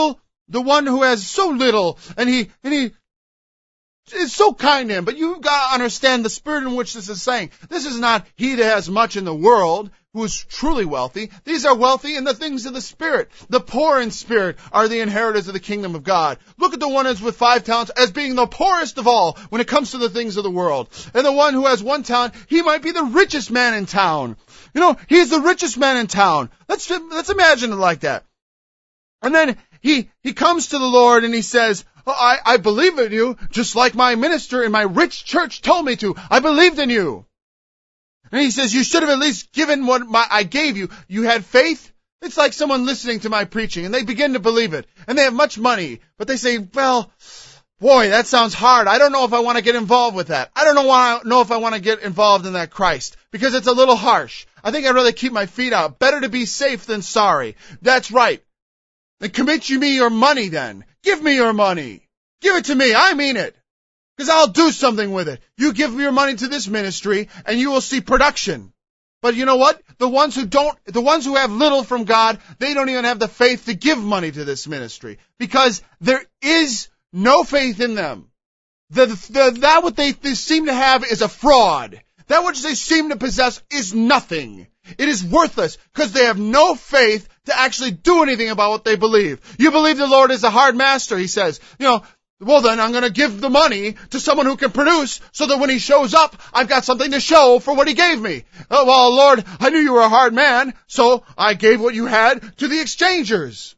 the one who has so little, and he, and he is so kind to him. But you've got to understand the spirit in which this is saying. This is not he that has much in the world who is truly wealthy. These are wealthy in the things of the Spirit. The poor in spirit are the inheritors of the kingdom of God. Look at the one who's with five talents as being the poorest of all when it comes to the things of the world. And the one who has one talent, he might be the richest man in town. You know, he's the richest man in town. Let's, let's imagine it like that. And then he, he comes to the Lord and he says, oh, I, I believe in you, just like my minister in my rich church told me to. I believed in you. And he says, you should have at least given what my, I gave you. You had faith. It's like someone listening to my preaching, and they begin to believe it. And they have much money, but they say, well, boy, that sounds hard. I don't know if I want to get involved with that. I don't know, why, know if I want to get involved in that Christ, because it's a little harsh. I think I'd rather keep my feet out. Better to be safe than sorry. That's right. Then commit you me your money then. Give me your money. Give it to me. I mean it. Because I'll do something with it. You give me your money to this ministry, and you will see production. But you know what? The ones who don't, the ones who have little from God, they don't even have the faith to give money to this ministry. Because there is no faith in them. The, the, that what they, they seem to have is a fraud. That which they seem to possess is nothing. It is worthless because they have no faith to actually do anything about what they believe. You believe the Lord is a hard master, he says. You know, well then I'm going to give the money to someone who can produce so that when he shows up, I've got something to show for what he gave me. Oh, well, Lord, I knew you were a hard man, so I gave what you had to the exchangers.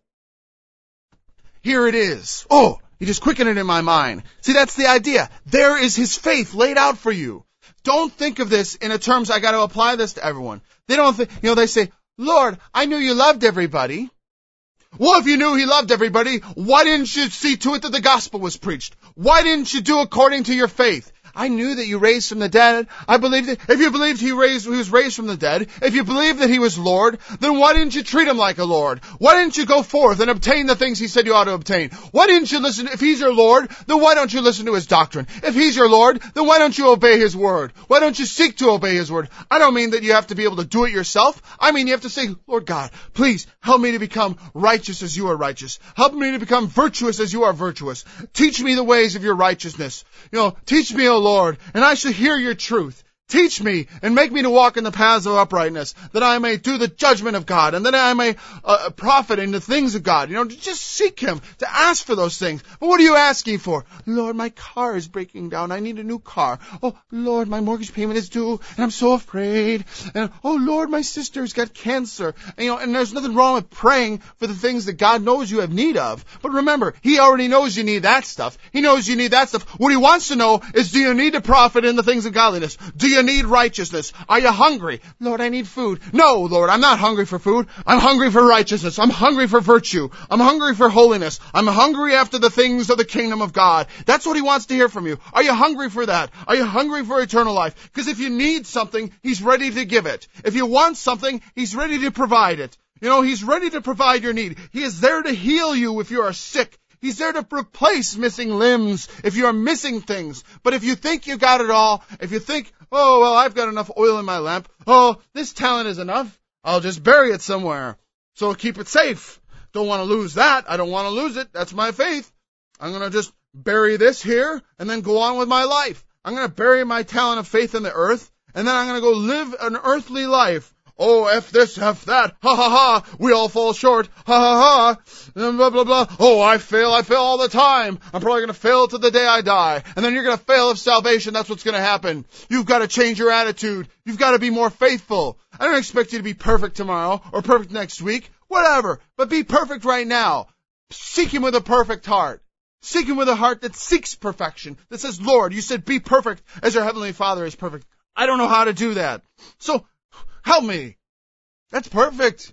Here it is. Oh, you just quickened it in my mind. See, that's the idea. There is his faith laid out for you. Don't think of this in a terms, I got to apply this to everyone. They don't think, you know, they say, Lord, I knew you loved everybody. Well, if you knew he loved everybody, why didn't you see to it that the gospel was preached? Why didn't you do according to your faith? I knew that you raised from the dead. I believed it. If you believed he raised, he was raised from the dead, if you believed that he was Lord, then why didn't you treat him like a Lord? Why didn't you go forth and obtain the things he said you ought to obtain? Why didn't you listen? If he's your Lord, then why don't you listen to his doctrine? If he's your Lord, then why don't you obey his word? Why don't you seek to obey his word? I don't mean that you have to be able to do it yourself. I mean you have to say, Lord God, please help me to become righteous as you are righteous. Help me to become virtuous as you are virtuous. Teach me the ways of your righteousness. You know, teach me, O Lord, and I shall hear your truth. Teach me and make me to walk in the paths of uprightness, that I may do the judgment of God, and that I may uh, profit in the things of God. You know, to just seek him, to ask for those things. But what are you asking for? Lord, my car is breaking down. I need a new car. Oh, Lord, my mortgage payment is due, and I'm so afraid. And, oh, Lord, my sister's got cancer. And, you know, and there's nothing wrong with praying for the things that God knows you have need of. But remember, he already knows you need that stuff. He knows you need that stuff. What he wants to know is, do you need to profit in the things of godliness? Do you You need righteousness? Are you hungry? Lord, I need food. No, Lord, I'm not hungry for food. I'm hungry for righteousness. I'm hungry for virtue. I'm hungry for holiness. I'm hungry after the things of the kingdom of God. That's what he wants to hear from you. Are you hungry for that? Are you hungry for eternal life? Because if you need something, he's ready to give it. If you want something, he's ready to provide it. You know, he's ready to provide your need. He is there to heal you if you are sick. He's there to replace missing limbs if you're missing things. But if you think you got it all, if you think, oh, well, I've got enough oil in my lamp, oh, this talent is enough, I'll just bury it somewhere. So keep it safe. Don't want to lose that. I don't want to lose it. That's my faith. I'm going to just bury this here and then go on with my life. I'm going to bury my talent of faith in the earth, and then I'm going to go live an earthly life. Oh, F this, F that, ha ha ha, we all fall short, ha ha ha, and blah blah blah. Oh, I fail, I fail all the time. I'm probably going to fail to the day I die. And then you're going to fail of salvation, that's what's going to happen. You've got to change your attitude. You've got to be more faithful. I don't expect you to be perfect tomorrow, or perfect next week, whatever, but be perfect right now. Seek him with a perfect heart. Seek him with a heart that seeks perfection, that says, Lord, you said be perfect as your heavenly Father is perfect. I don't know how to do that. So, help me. That's perfect.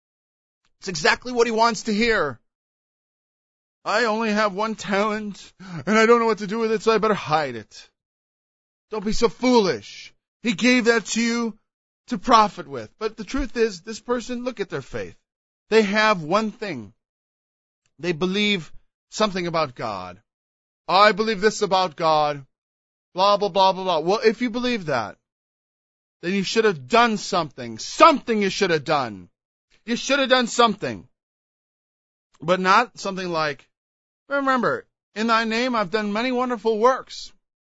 It's exactly what he wants to hear. I only have one talent, and I don't know what to do with it, so I better hide it. Don't be so foolish. He gave that to you to profit with. But the truth is, this person, look at their faith. They have one thing. They believe something about God. I believe this about God. Blah, blah, blah, blah, blah. Well, if you believe that, then you should have done something. Something you should have done. You should have done something. But not something like, remember, in thy name I've done many wonderful works.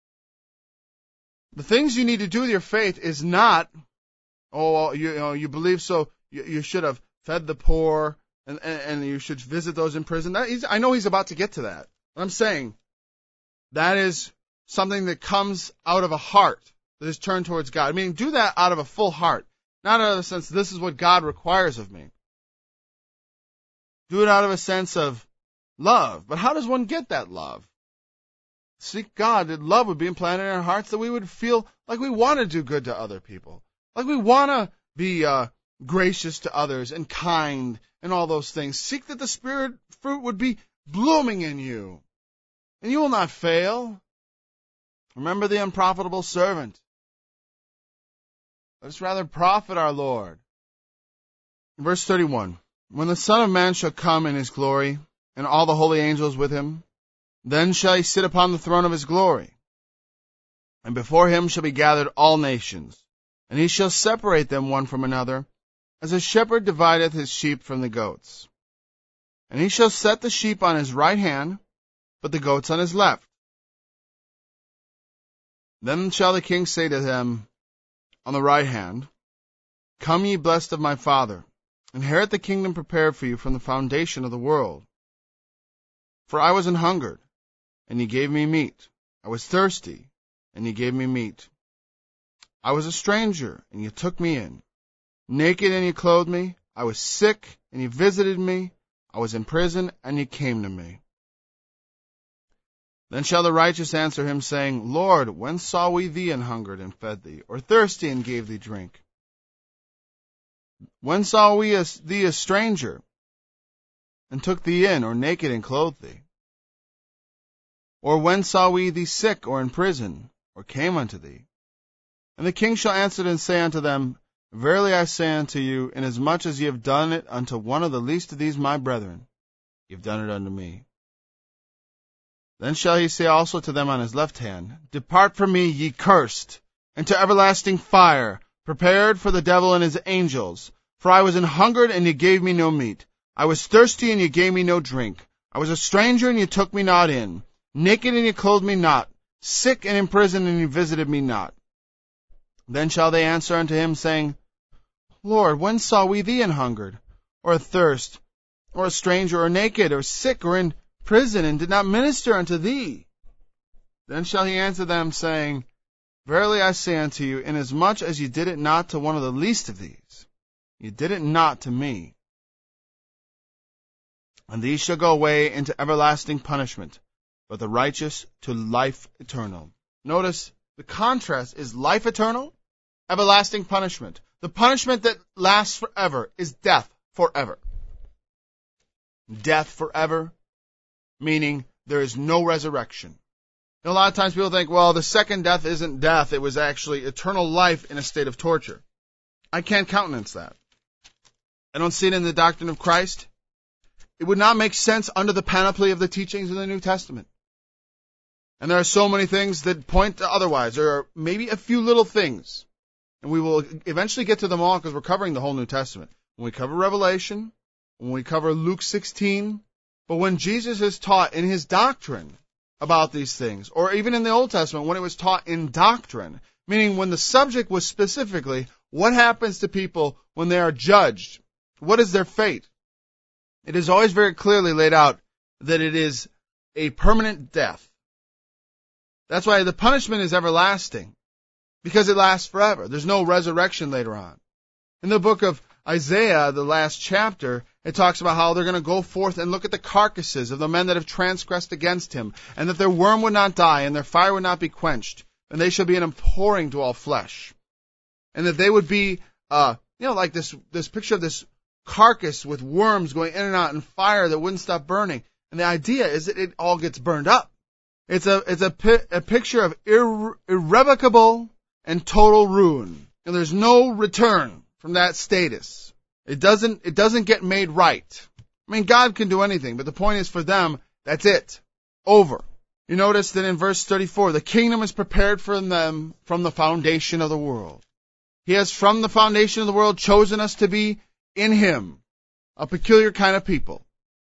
The things you need to do with your faith is not, oh, well, you, you know, you believe so, you, you should have fed the poor, and, and, and you should visit those in prison. That, he's, I know he's about to get to that. But I'm saying that is something that comes out of a heart that is turned towards God. I mean, do that out of a full heart, not out of the sense, this is what God requires of me. Do it out of a sense of love. But how does one get that love? Seek God, that love would be implanted in our hearts, that we would feel like we want to do good to other people, like we want to be uh, gracious to others and kind and all those things. Seek that the Spirit fruit would be blooming in you, and you will not fail. Remember the unprofitable servant. Let us rather profit our Lord. Verse thirty-one, when the Son of Man shall come in his glory, and all the holy angels with him, then shall he sit upon the throne of his glory. And before him shall be gathered all nations, and he shall separate them one from another, as a shepherd divideth his sheep from the goats. And he shall set the sheep on his right hand, but the goats on his left. Then shall the king say to them on the right hand, Come ye blessed of my Father, inherit the kingdom prepared for you from the foundation of the world. For I was an hungered, and ye gave me meat. I was thirsty, and ye gave me meat. I was a stranger, and ye took me in. Naked, and ye clothed me. I was sick, and ye visited me. I was in prison, and ye came to me. Then shall the righteous answer him, saying, Lord, when saw we thee an hungered, and fed thee, or thirsty, and gave thee drink? When saw we a, thee a stranger, and took thee in, or naked, and clothed thee? Or when saw we thee sick, or in prison, or came unto thee? And the king shall answer and say unto them, Verily I say unto you, inasmuch as ye have done it unto one of the least of these my brethren, ye have done it unto me. Then shall he say also to them on his left hand, Depart from me, ye cursed, into everlasting fire, prepared for the devil and his angels. For I was an hungered, and ye gave me no meat. I was thirsty, and ye gave me no drink. I was a stranger, and ye took me not in. Naked, and ye clothed me not. Sick and in prison, and ye visited me not. Then shall they answer unto him, saying, Lord, when saw we thee an hungered, or athirst, or a stranger, or naked, or sick, or in prison, and did not minister unto thee? Then shall he answer them, saying, Verily I say unto you, inasmuch as ye did it not to one of the least of these, ye did it not to me. And these shall go away into everlasting punishment, but the righteous to life eternal. Notice the contrast is life eternal, everlasting punishment. The punishment that lasts forever is death forever. Death forever, meaning there is no resurrection. And a lot of times people think, well, the second death isn't death, it was actually eternal life in a state of torture. I can't countenance that. I don't see it in the doctrine of Christ. It would not make sense under the panoply of the teachings of the New Testament. And there are so many things that point to otherwise. There are maybe a few little things. And we will eventually get to them all because we're covering the whole New Testament. When we cover Revelation, when we cover Luke sixteen, but when Jesus is taught in his doctrine about these things, or even in the Old Testament when it was taught in doctrine, meaning when the subject was specifically what happens to people when they are judged, what is their fate? It is always very clearly laid out that it is a permanent death. That's why the punishment is everlasting, because it lasts forever. There's no resurrection later on. In the book of Isaiah, the last chapter, it talks about how they're going to go forth and look at the carcasses of the men that have transgressed against him, and that their worm would not die, and their fire would not be quenched, and they shall be an abhorring to all flesh. And that they would be, uh, you know, like this, this picture of this carcass with worms going in and out and fire that wouldn't stop burning. And the idea is that it all gets burned up. It's a, it's a, a picture of irre- irrevocable and total ruin. And there's no return from that status. It doesn't, it doesn't get made right. I mean, God can do anything, but the point is for them, that's it. Over. You notice that in verse thirty-four, the kingdom is prepared for them from the foundation of the world. He has from the foundation of the world chosen us to be in him, a peculiar kind of people.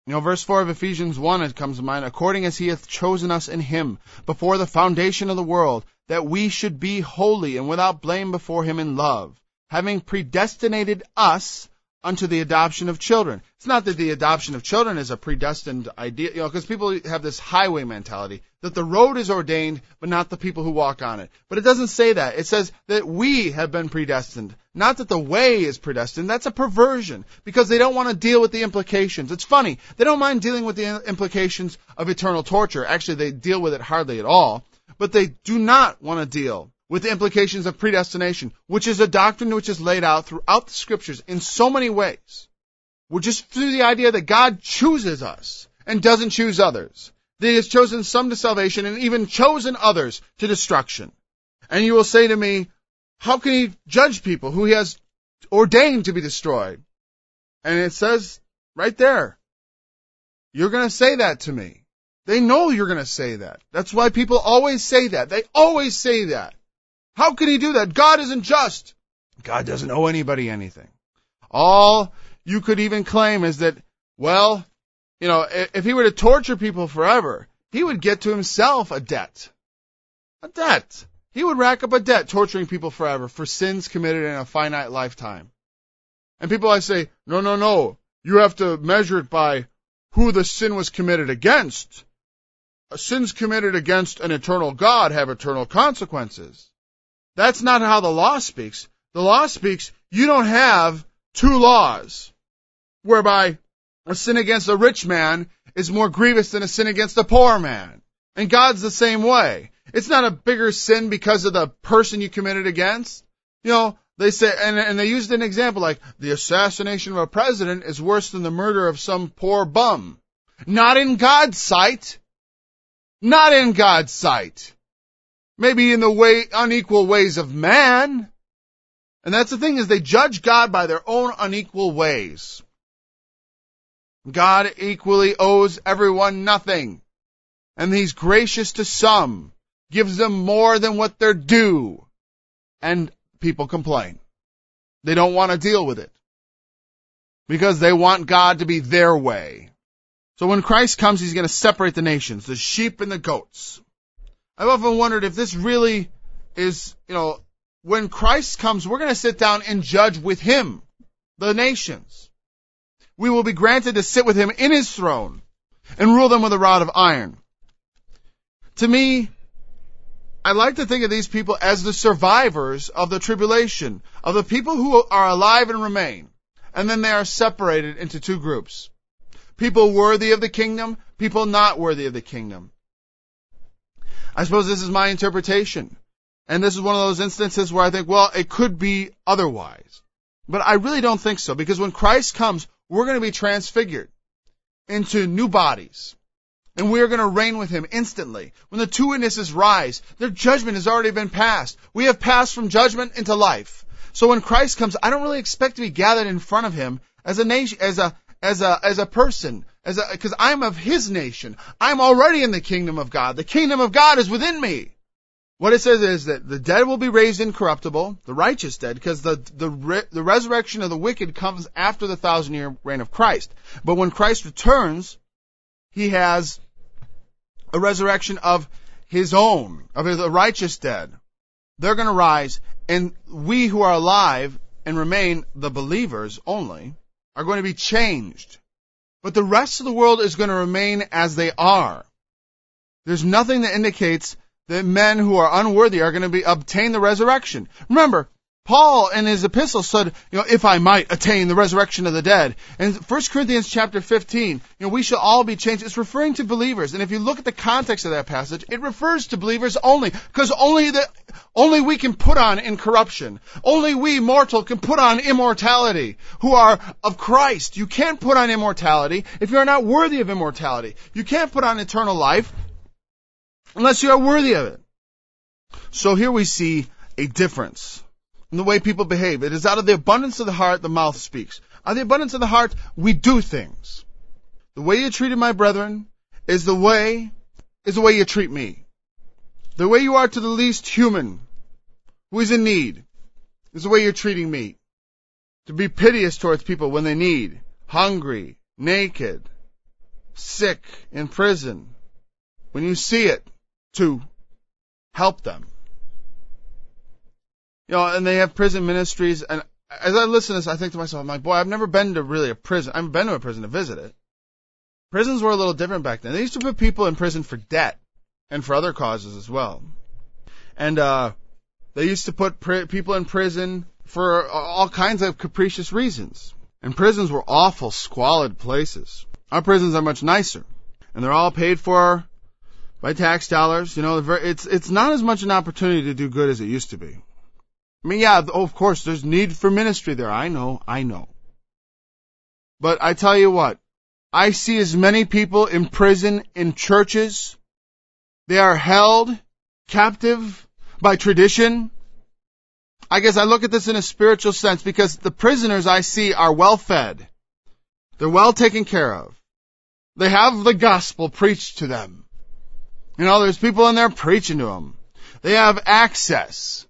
You know, verse four of Ephesians one, it comes to mind, according as he hath chosen us in him before the foundation of the world, that we should be holy and without blame before him in love, having predestinated us unto the adoption of children. It's not that the adoption of children is a predestined idea, you know, because people have this highway mentality, that the road is ordained, but not the people who walk on it. But it doesn't say that. It says that we have been predestined, not that the way is predestined. That's a perversion, because they don't want to deal with the implications. It's funny. They don't mind dealing with the implications of eternal torture. Actually, they deal with it hardly at all. But they do not want to deal with the implications of predestination, which is a doctrine which is laid out throughout the Scriptures in so many ways. We're just through the idea that God chooses us and doesn't choose others. That he has chosen some to salvation and even chosen others to destruction. And you will say to me, how can he judge people who he has ordained to be destroyed? And it says right there, you're going to say that to me. They know you're going to say that. That's why people always say that. They always say that. How can he do that? God isn't just. God doesn't owe anybody anything. All you could even claim is that, well, you know, if he were to torture people forever, he would get to himself a debt. A debt. He would rack up a debt torturing people forever for sins committed in a finite lifetime. And people I say, no, no, no. You have to measure it by who the sin was committed against. Sins committed against an eternal God have eternal consequences. That's not how the law speaks. The law speaks, you don't have two laws, whereby a sin against a rich man is more grievous than a sin against a poor man. And God's the same way. It's not a bigger sin because of the person you committed against. You know, they say, and, and they used an example like, the assassination of a president is worse than the murder of some poor bum. Not in God's sight. Not in God's sight. Maybe in the way, unequal ways of man. And that's the thing, is they judge God by their own unequal ways. God equally owes everyone nothing. And he's gracious to some, gives them more than what they're due. And people complain. They don't want to deal with it, because they want God to be their way. So when Christ comes, he's going to separate the nations, the sheep and the goats. I've often wondered if this really is, you know, when Christ comes, we're going to sit down and judge with him the nations. We will be granted to sit with him in his throne and rule them with a rod of iron. To me, I like to think of these people as the survivors of the tribulation, of the people who are alive and remain. And then they are separated into two groups. People worthy of the kingdom, people not worthy of the kingdom. I suppose this is my interpretation. And this is one of those instances where I think, well, it could be otherwise. But I really don't think so, because when Christ comes, we're going to be transfigured into new bodies. And we are going to reign with him instantly. When the two witnesses rise, their judgment has already been passed. We have passed from judgment into life. So when Christ comes, I don't really expect to be gathered in front of him as a nation, as a as a as a person, as a because I'm of his nation. I'm already in the kingdom of God. The kingdom of God is within me. What it says is that the dead will be raised incorruptible, the righteous dead, because the the re, the resurrection of the wicked comes after the thousand year reign of Christ. But when Christ returns, he has a resurrection of his own, of his the righteous dead. They're going to rise, and we who are alive and remain the believers only are going to be changed. But the rest of the world is going to remain as they are. There's nothing that indicates that men who are unworthy are going to be obtain the resurrection. Remember, Paul in his epistle said, you know, if I might attain the resurrection of the dead. And First Corinthians chapter fifteen, you know, we shall all be changed. It's referring to believers. And if you look at the context of that passage, it refers to believers only, because only the, only we can put on incorruption. Only we, mortal, can put on immortality, who are of Christ. You can't put on immortality if you're not worthy of immortality. You can't put on eternal life unless you are worthy of it. So here we see a difference in the way people behave. It is out of the abundance of the heart the mouth speaks. Out of the abundance of the heart, we do things. The way you treated my brethren is the way, is the way you treat me. The way you are to the least human who is in need is the way you're treating me. To be piteous towards people when they need, hungry, naked, sick in prison, when you see it, to help them. You know, and they have prison ministries, and as I listen to this, I think to myself, I'm like, boy, I've never been to really a prison. I've been to a prison to visit it. Prisons were a little different back then. They used to put people in prison for debt and for other causes as well. And uh, they used to put pr- people in prison for all kinds of capricious reasons. And prisons were awful, squalid places. Our prisons are much nicer, and they're all paid for by tax dollars. You know, it's it's not as much an opportunity to do good as it used to be. I mean, yeah, of course, there's need for ministry there. I know, I know. But I tell you what, I see as many people in prison, in churches. They are held captive by tradition. I guess I look at this in a spiritual sense because the prisoners I see are well fed. They're well taken care of. They have the gospel preached to them. You know, there's people in there preaching to them. They have access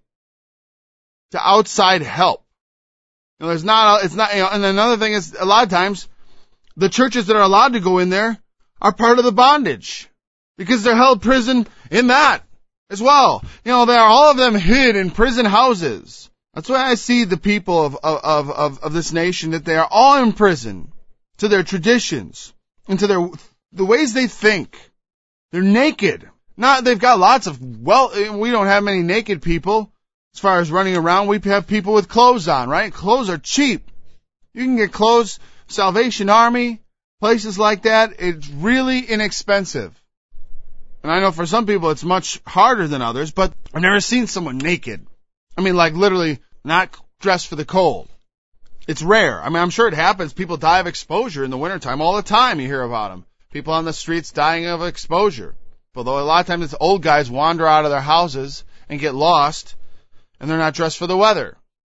to outside help. You know, there's not, it's not, you know, and another thing is, a lot of times, the churches that are allowed to go in there are part of the bondage because they're held prison in that as well. You know, they are all of them hid in prison houses. That's why I see the people of, of, of, of this nation, that they are all in prison to their traditions and to their, the ways they think. They're naked. Not, they've got lots of, well, we don't have many naked people. As far as running around, we have people with clothes on, right? Clothes are cheap. You can get clothes, Salvation Army, places like that. It's really inexpensive. And I know for some people it's much harder than others, but I've never seen someone naked. I mean, like literally not dressed for the cold. It's rare. I mean, I'm sure it happens. People die of exposure in the wintertime all the time. You hear about them. People on the streets dying of exposure. Although a lot of times it's old guys wander out of their houses and get lost, and they're not dressed for the weather.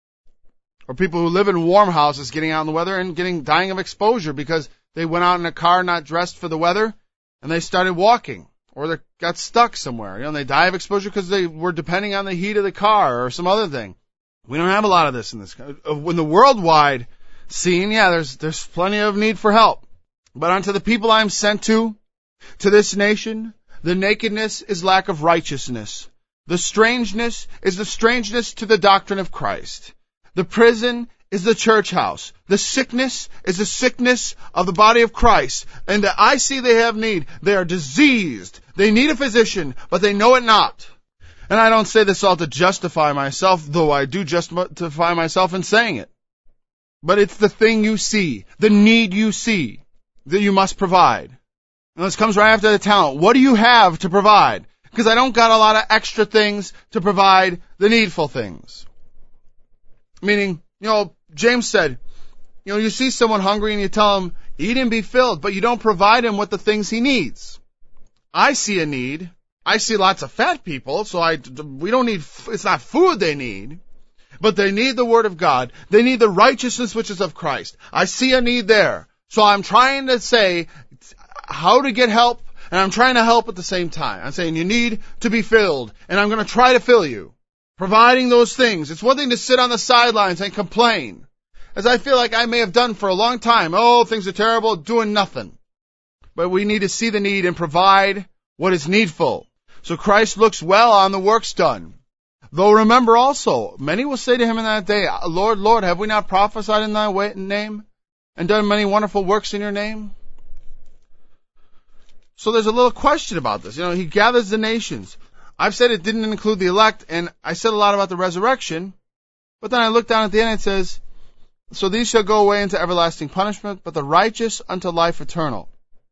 Or people who live in warm houses getting out in the weather and getting dying of exposure because they went out in a car not dressed for the weather and they started walking. Or they got stuck somewhere. You know, and they die of exposure because they were depending on the heat of the car or some other thing. We don't have a lot of this in this country. In the worldwide scene, yeah, there's there's plenty of need for help. But unto the people I am sent to, to this nation, the nakedness is lack of righteousness. The strangeness is the strangeness to the doctrine of Christ. The prison is the church house. The sickness is the sickness of the body of Christ. And that I see they have need. They are diseased. They need a physician, but they know it not. And I don't say this all to justify myself, though I do justify myself in saying it. But it's the thing you see, the need you see, that you must provide. And this comes right after the talent. What do you have to provide? Because I don't got a lot of extra things to provide the needful things. Meaning, you know, James said, you know, you see someone hungry and you tell him, eat and be filled, but you don't provide him with the things he needs. I see a need. I see lots of fat people, so I, we don't need, it's not food they need, but they need the Word of God. They need the righteousness which is of Christ. I see a need there. So I'm trying to say how to get help, and I'm trying to help at the same time. I'm saying you need to be filled, and I'm going to try to fill you. Providing those things. It's one thing to sit on the sidelines and complain, as I feel like I may have done for a long time. Oh, things are terrible, doing nothing. But we need to see the need and provide what is needful. So Christ looks well on the works done. Though remember also, many will say to him in that day, Lord, Lord, have we not prophesied in thy name, and done many wonderful works in your name? So there's a little question about this. You know, he gathers the nations. I've said it didn't include the elect, and I said a lot about the resurrection, but then I look down at the end and it says, so these shall go away into everlasting punishment, but the righteous unto life eternal.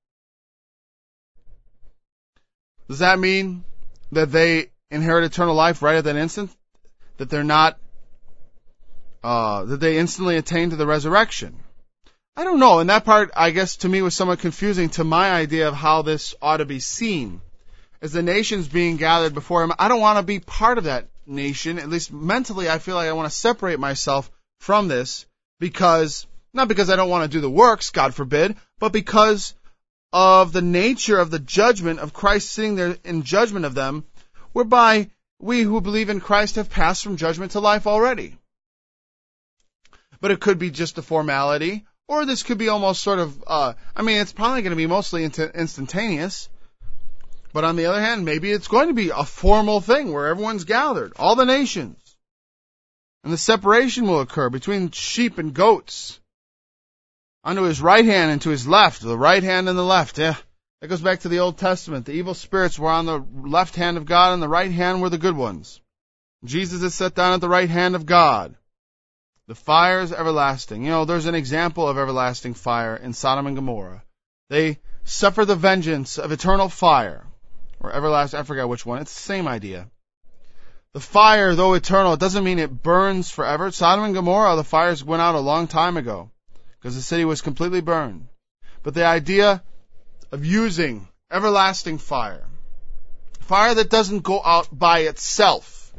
Does that mean that they inherit eternal life right at that instant? That they're not, uh, that they instantly attain to the resurrection? I don't know, and that part, I guess, to me was somewhat confusing to my idea of how this ought to be seen. As the nations being gathered before him, I don't want to be part of that nation. At least mentally, I feel like I want to separate myself from this because, not because I don't want to do the works, God forbid, but because of the nature of the judgment of Christ sitting there in judgment of them, whereby we who believe in Christ have passed from judgment to life already. But it could be just a formality, Or this could be almost sort of, uh, I mean, it's probably going to be mostly instantaneous. But on the other hand, maybe it's going to be a formal thing where everyone's gathered, all the nations. And the separation will occur between sheep and goats. Onto his right hand and to his left, the right hand and the left. Yeah, that goes back to the Old Testament. The evil spirits were on the left hand of God and the right hand were the good ones. Jesus is set down at the right hand of God. The fire is everlasting. You know, there's an example of everlasting fire in Sodom and Gomorrah. They suffer the vengeance of eternal fire. Or everlasting, I forget which one. It's the same idea. The fire, though eternal, it doesn't mean it burns forever. Sodom and Gomorrah, the fires went out a long time ago because the city was completely burned. But the idea of using everlasting fire, fire that doesn't go out by itself.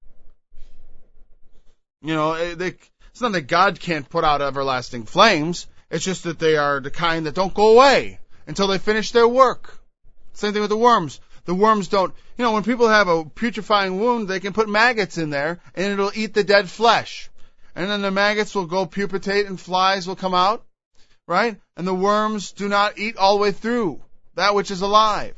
You know, they, it's not that God can't put out everlasting flames. It's just that they are the kind that don't go away until they finish their work. Same thing with the worms. The worms don't, you know, when people have a putrefying wound, they can put maggots in there and it'll eat the dead flesh. And then the maggots will go pupatate and flies will come out, right? And the worms do not eat all the way through that which is alive.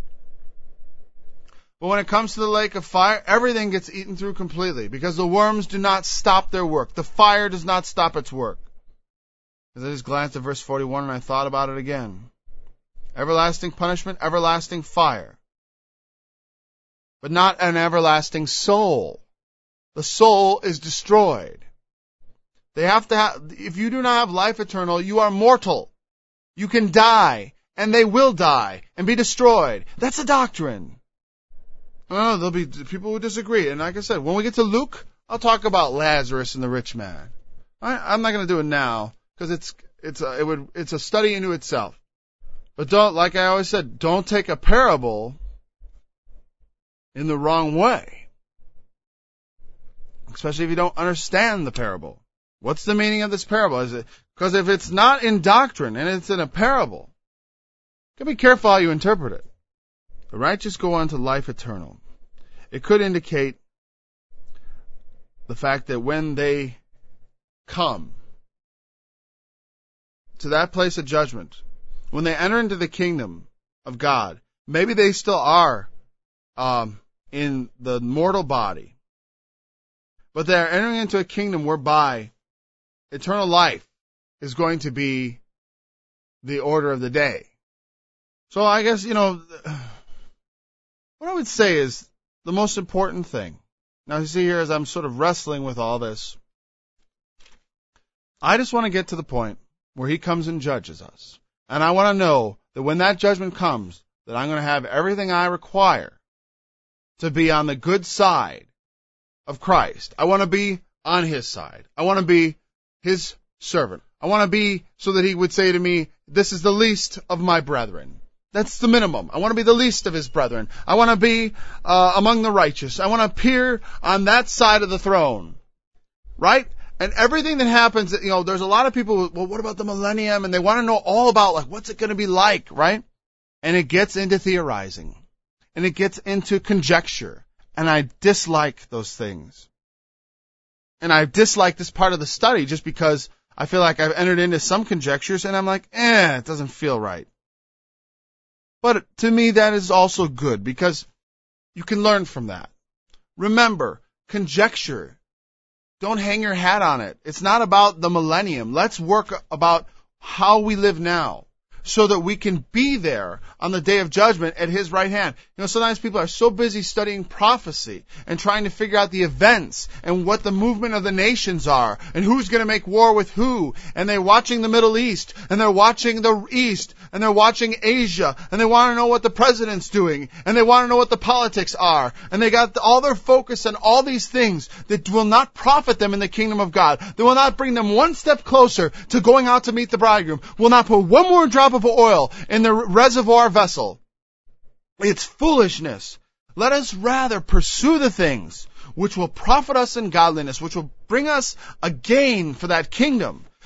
But when it comes to the lake of fire, everything gets eaten through completely because the worms do not stop their work. The fire does not stop its work. As I just glanced at verse forty-one and I thought about it again. Everlasting punishment, everlasting fire. But not an everlasting soul. The soul is destroyed. They have to have, if you do not have life eternal, you are mortal. You can die, and they will die, and be destroyed. That's a doctrine. Oh, there'll be people who disagree. And like I said, when we get to Luke, I'll talk about Lazarus and the rich man. I, I'm not going to do it now, because it's, it's a, it would, it's a study into itself. But don't, like I always said, don't take a parable in the wrong way. Especially if you don't understand the parable. What's the meaning of this parable? Is it, because if it's not in doctrine and it's in a parable, you gotta be careful how you interpret it. The righteous go on to life eternal. It could indicate the fact that when they come to that place of judgment, when they enter into the kingdom of God, maybe they still are um, in the mortal body, but they're entering into a kingdom whereby eternal life is going to be the order of the day. So I guess, you know, what I would say is the most important thing. Now, you see here as I'm sort of wrestling with all this, I just want to get to the point where he comes and judges us. And I want to know that when that judgment comes, that I'm going to have everything I require to be on the good side of Christ. I want to be on his side. I want to be his servant. I want to be so that he would say to me, this is the least of my brethren. That's the minimum. I want to be the least of his brethren. I want to be uh, among the righteous. I want to appear on that side of the throne. Right? And everything that happens, you know, there's a lot of people, well, what about the millennium? And they want to know all about, like, what's it going to be like, right? And it gets into theorizing. And it gets into conjecture. And I dislike those things. And I dislike this part of the study just because I feel like I've entered into some conjectures and I'm like, eh, it doesn't feel right. But to me, that is also good because you can learn from that. Remember, conjecture. Don't hang your hat on it. It's not about the millennium. Let's work about how we live now so that we can be there on the day of judgment at his right hand. You know, sometimes people are so busy studying prophecy and trying to figure out the events and what the movement of the nations are and who's going to make war with who. And they're watching the Middle East and they're watching the East and they're watching Asia and they want to know what the president's doing and they want to know what the politics are. And they got all their focus on all these things that will not profit them in the kingdom of God. They will not bring them one step closer to going out to meet the bridegroom. Will not put one more drop of oil in the reservoir vessel. It's foolishness. Let us rather pursue the things which will profit us in godliness, which will bring us a gain for that kingdom,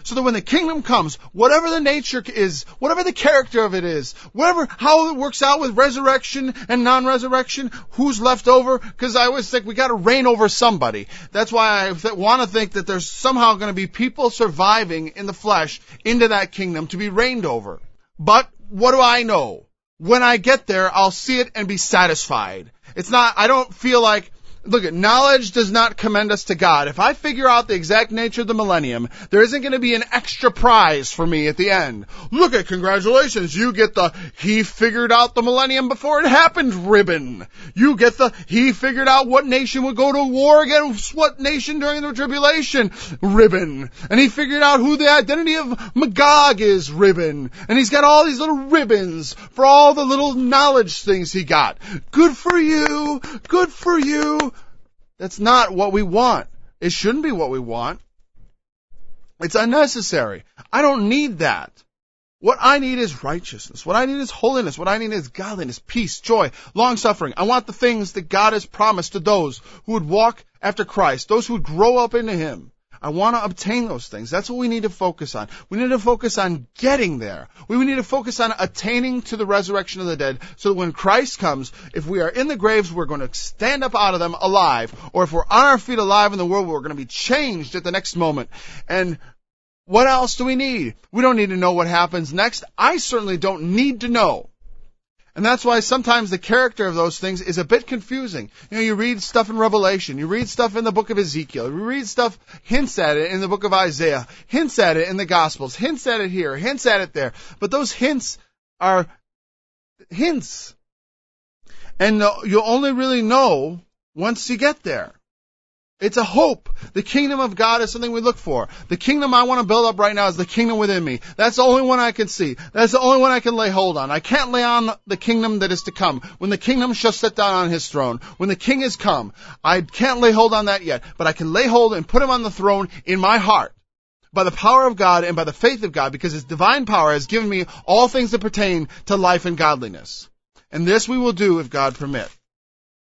so that when the kingdom comes, whatever the nature is, whatever the character of it is, whatever, how it works out with resurrection and non-resurrection, who's left over, because I always think we got to reign over somebody. That's why I th- want to think that there's somehow going to be people surviving in the flesh into that kingdom to be reigned over. But what do I know? When I get there, I'll see it and be satisfied. It's not, I don't feel like, look, at knowledge does not commend us to God. If I figure out the exact nature of the millennium, there isn't going to be an extra prize for me at the end. Look at, congratulations, you get the he figured out the millennium before it happened ribbon. You get the he figured out what nation would go to war against what nation during the tribulation ribbon. And he figured out who the identity of Magog is ribbon. And he's got all these little ribbons for all the little knowledge things he got. Good for you. Good for you. That's not what we want. It shouldn't be what we want. It's unnecessary. I don't need that. What I need is righteousness. What I need is holiness. What I need is godliness, peace, joy, long-suffering. I want the things that God has promised to those who would walk after Christ, those who would grow up into Him. I want to obtain those things. That's what we need to focus on. We need to focus on getting there. We need to focus on attaining to the resurrection of the dead so that when Christ comes, if we are in the graves, we're going to stand up out of them alive. Or if we're on our feet alive in the world, we're going to be changed at the next moment. And what else do we need? We don't need to know what happens next. I certainly don't need to know. And that's why sometimes the character of those things is a bit confusing. You know, you read stuff in Revelation, you read stuff in the book of Ezekiel, you read stuff, hints at it in the book of Isaiah, hints at it in the Gospels, hints at it here, hints at it there. But those hints are hints. And you'll only really know once you get there. It's a hope. The kingdom of God is something we look for. The kingdom I want to build up right now is the kingdom within me. That's the only one I can see. That's the only one I can lay hold on. I can't lay on the kingdom that is to come. When the kingdom shall sit down on his throne. When the king is come. I can't lay hold on that yet. But I can lay hold and put him on the throne in my heart. By the power of God and by the faith of God. Because his divine power has given me all things that pertain to life and godliness. And this we will do if God permit.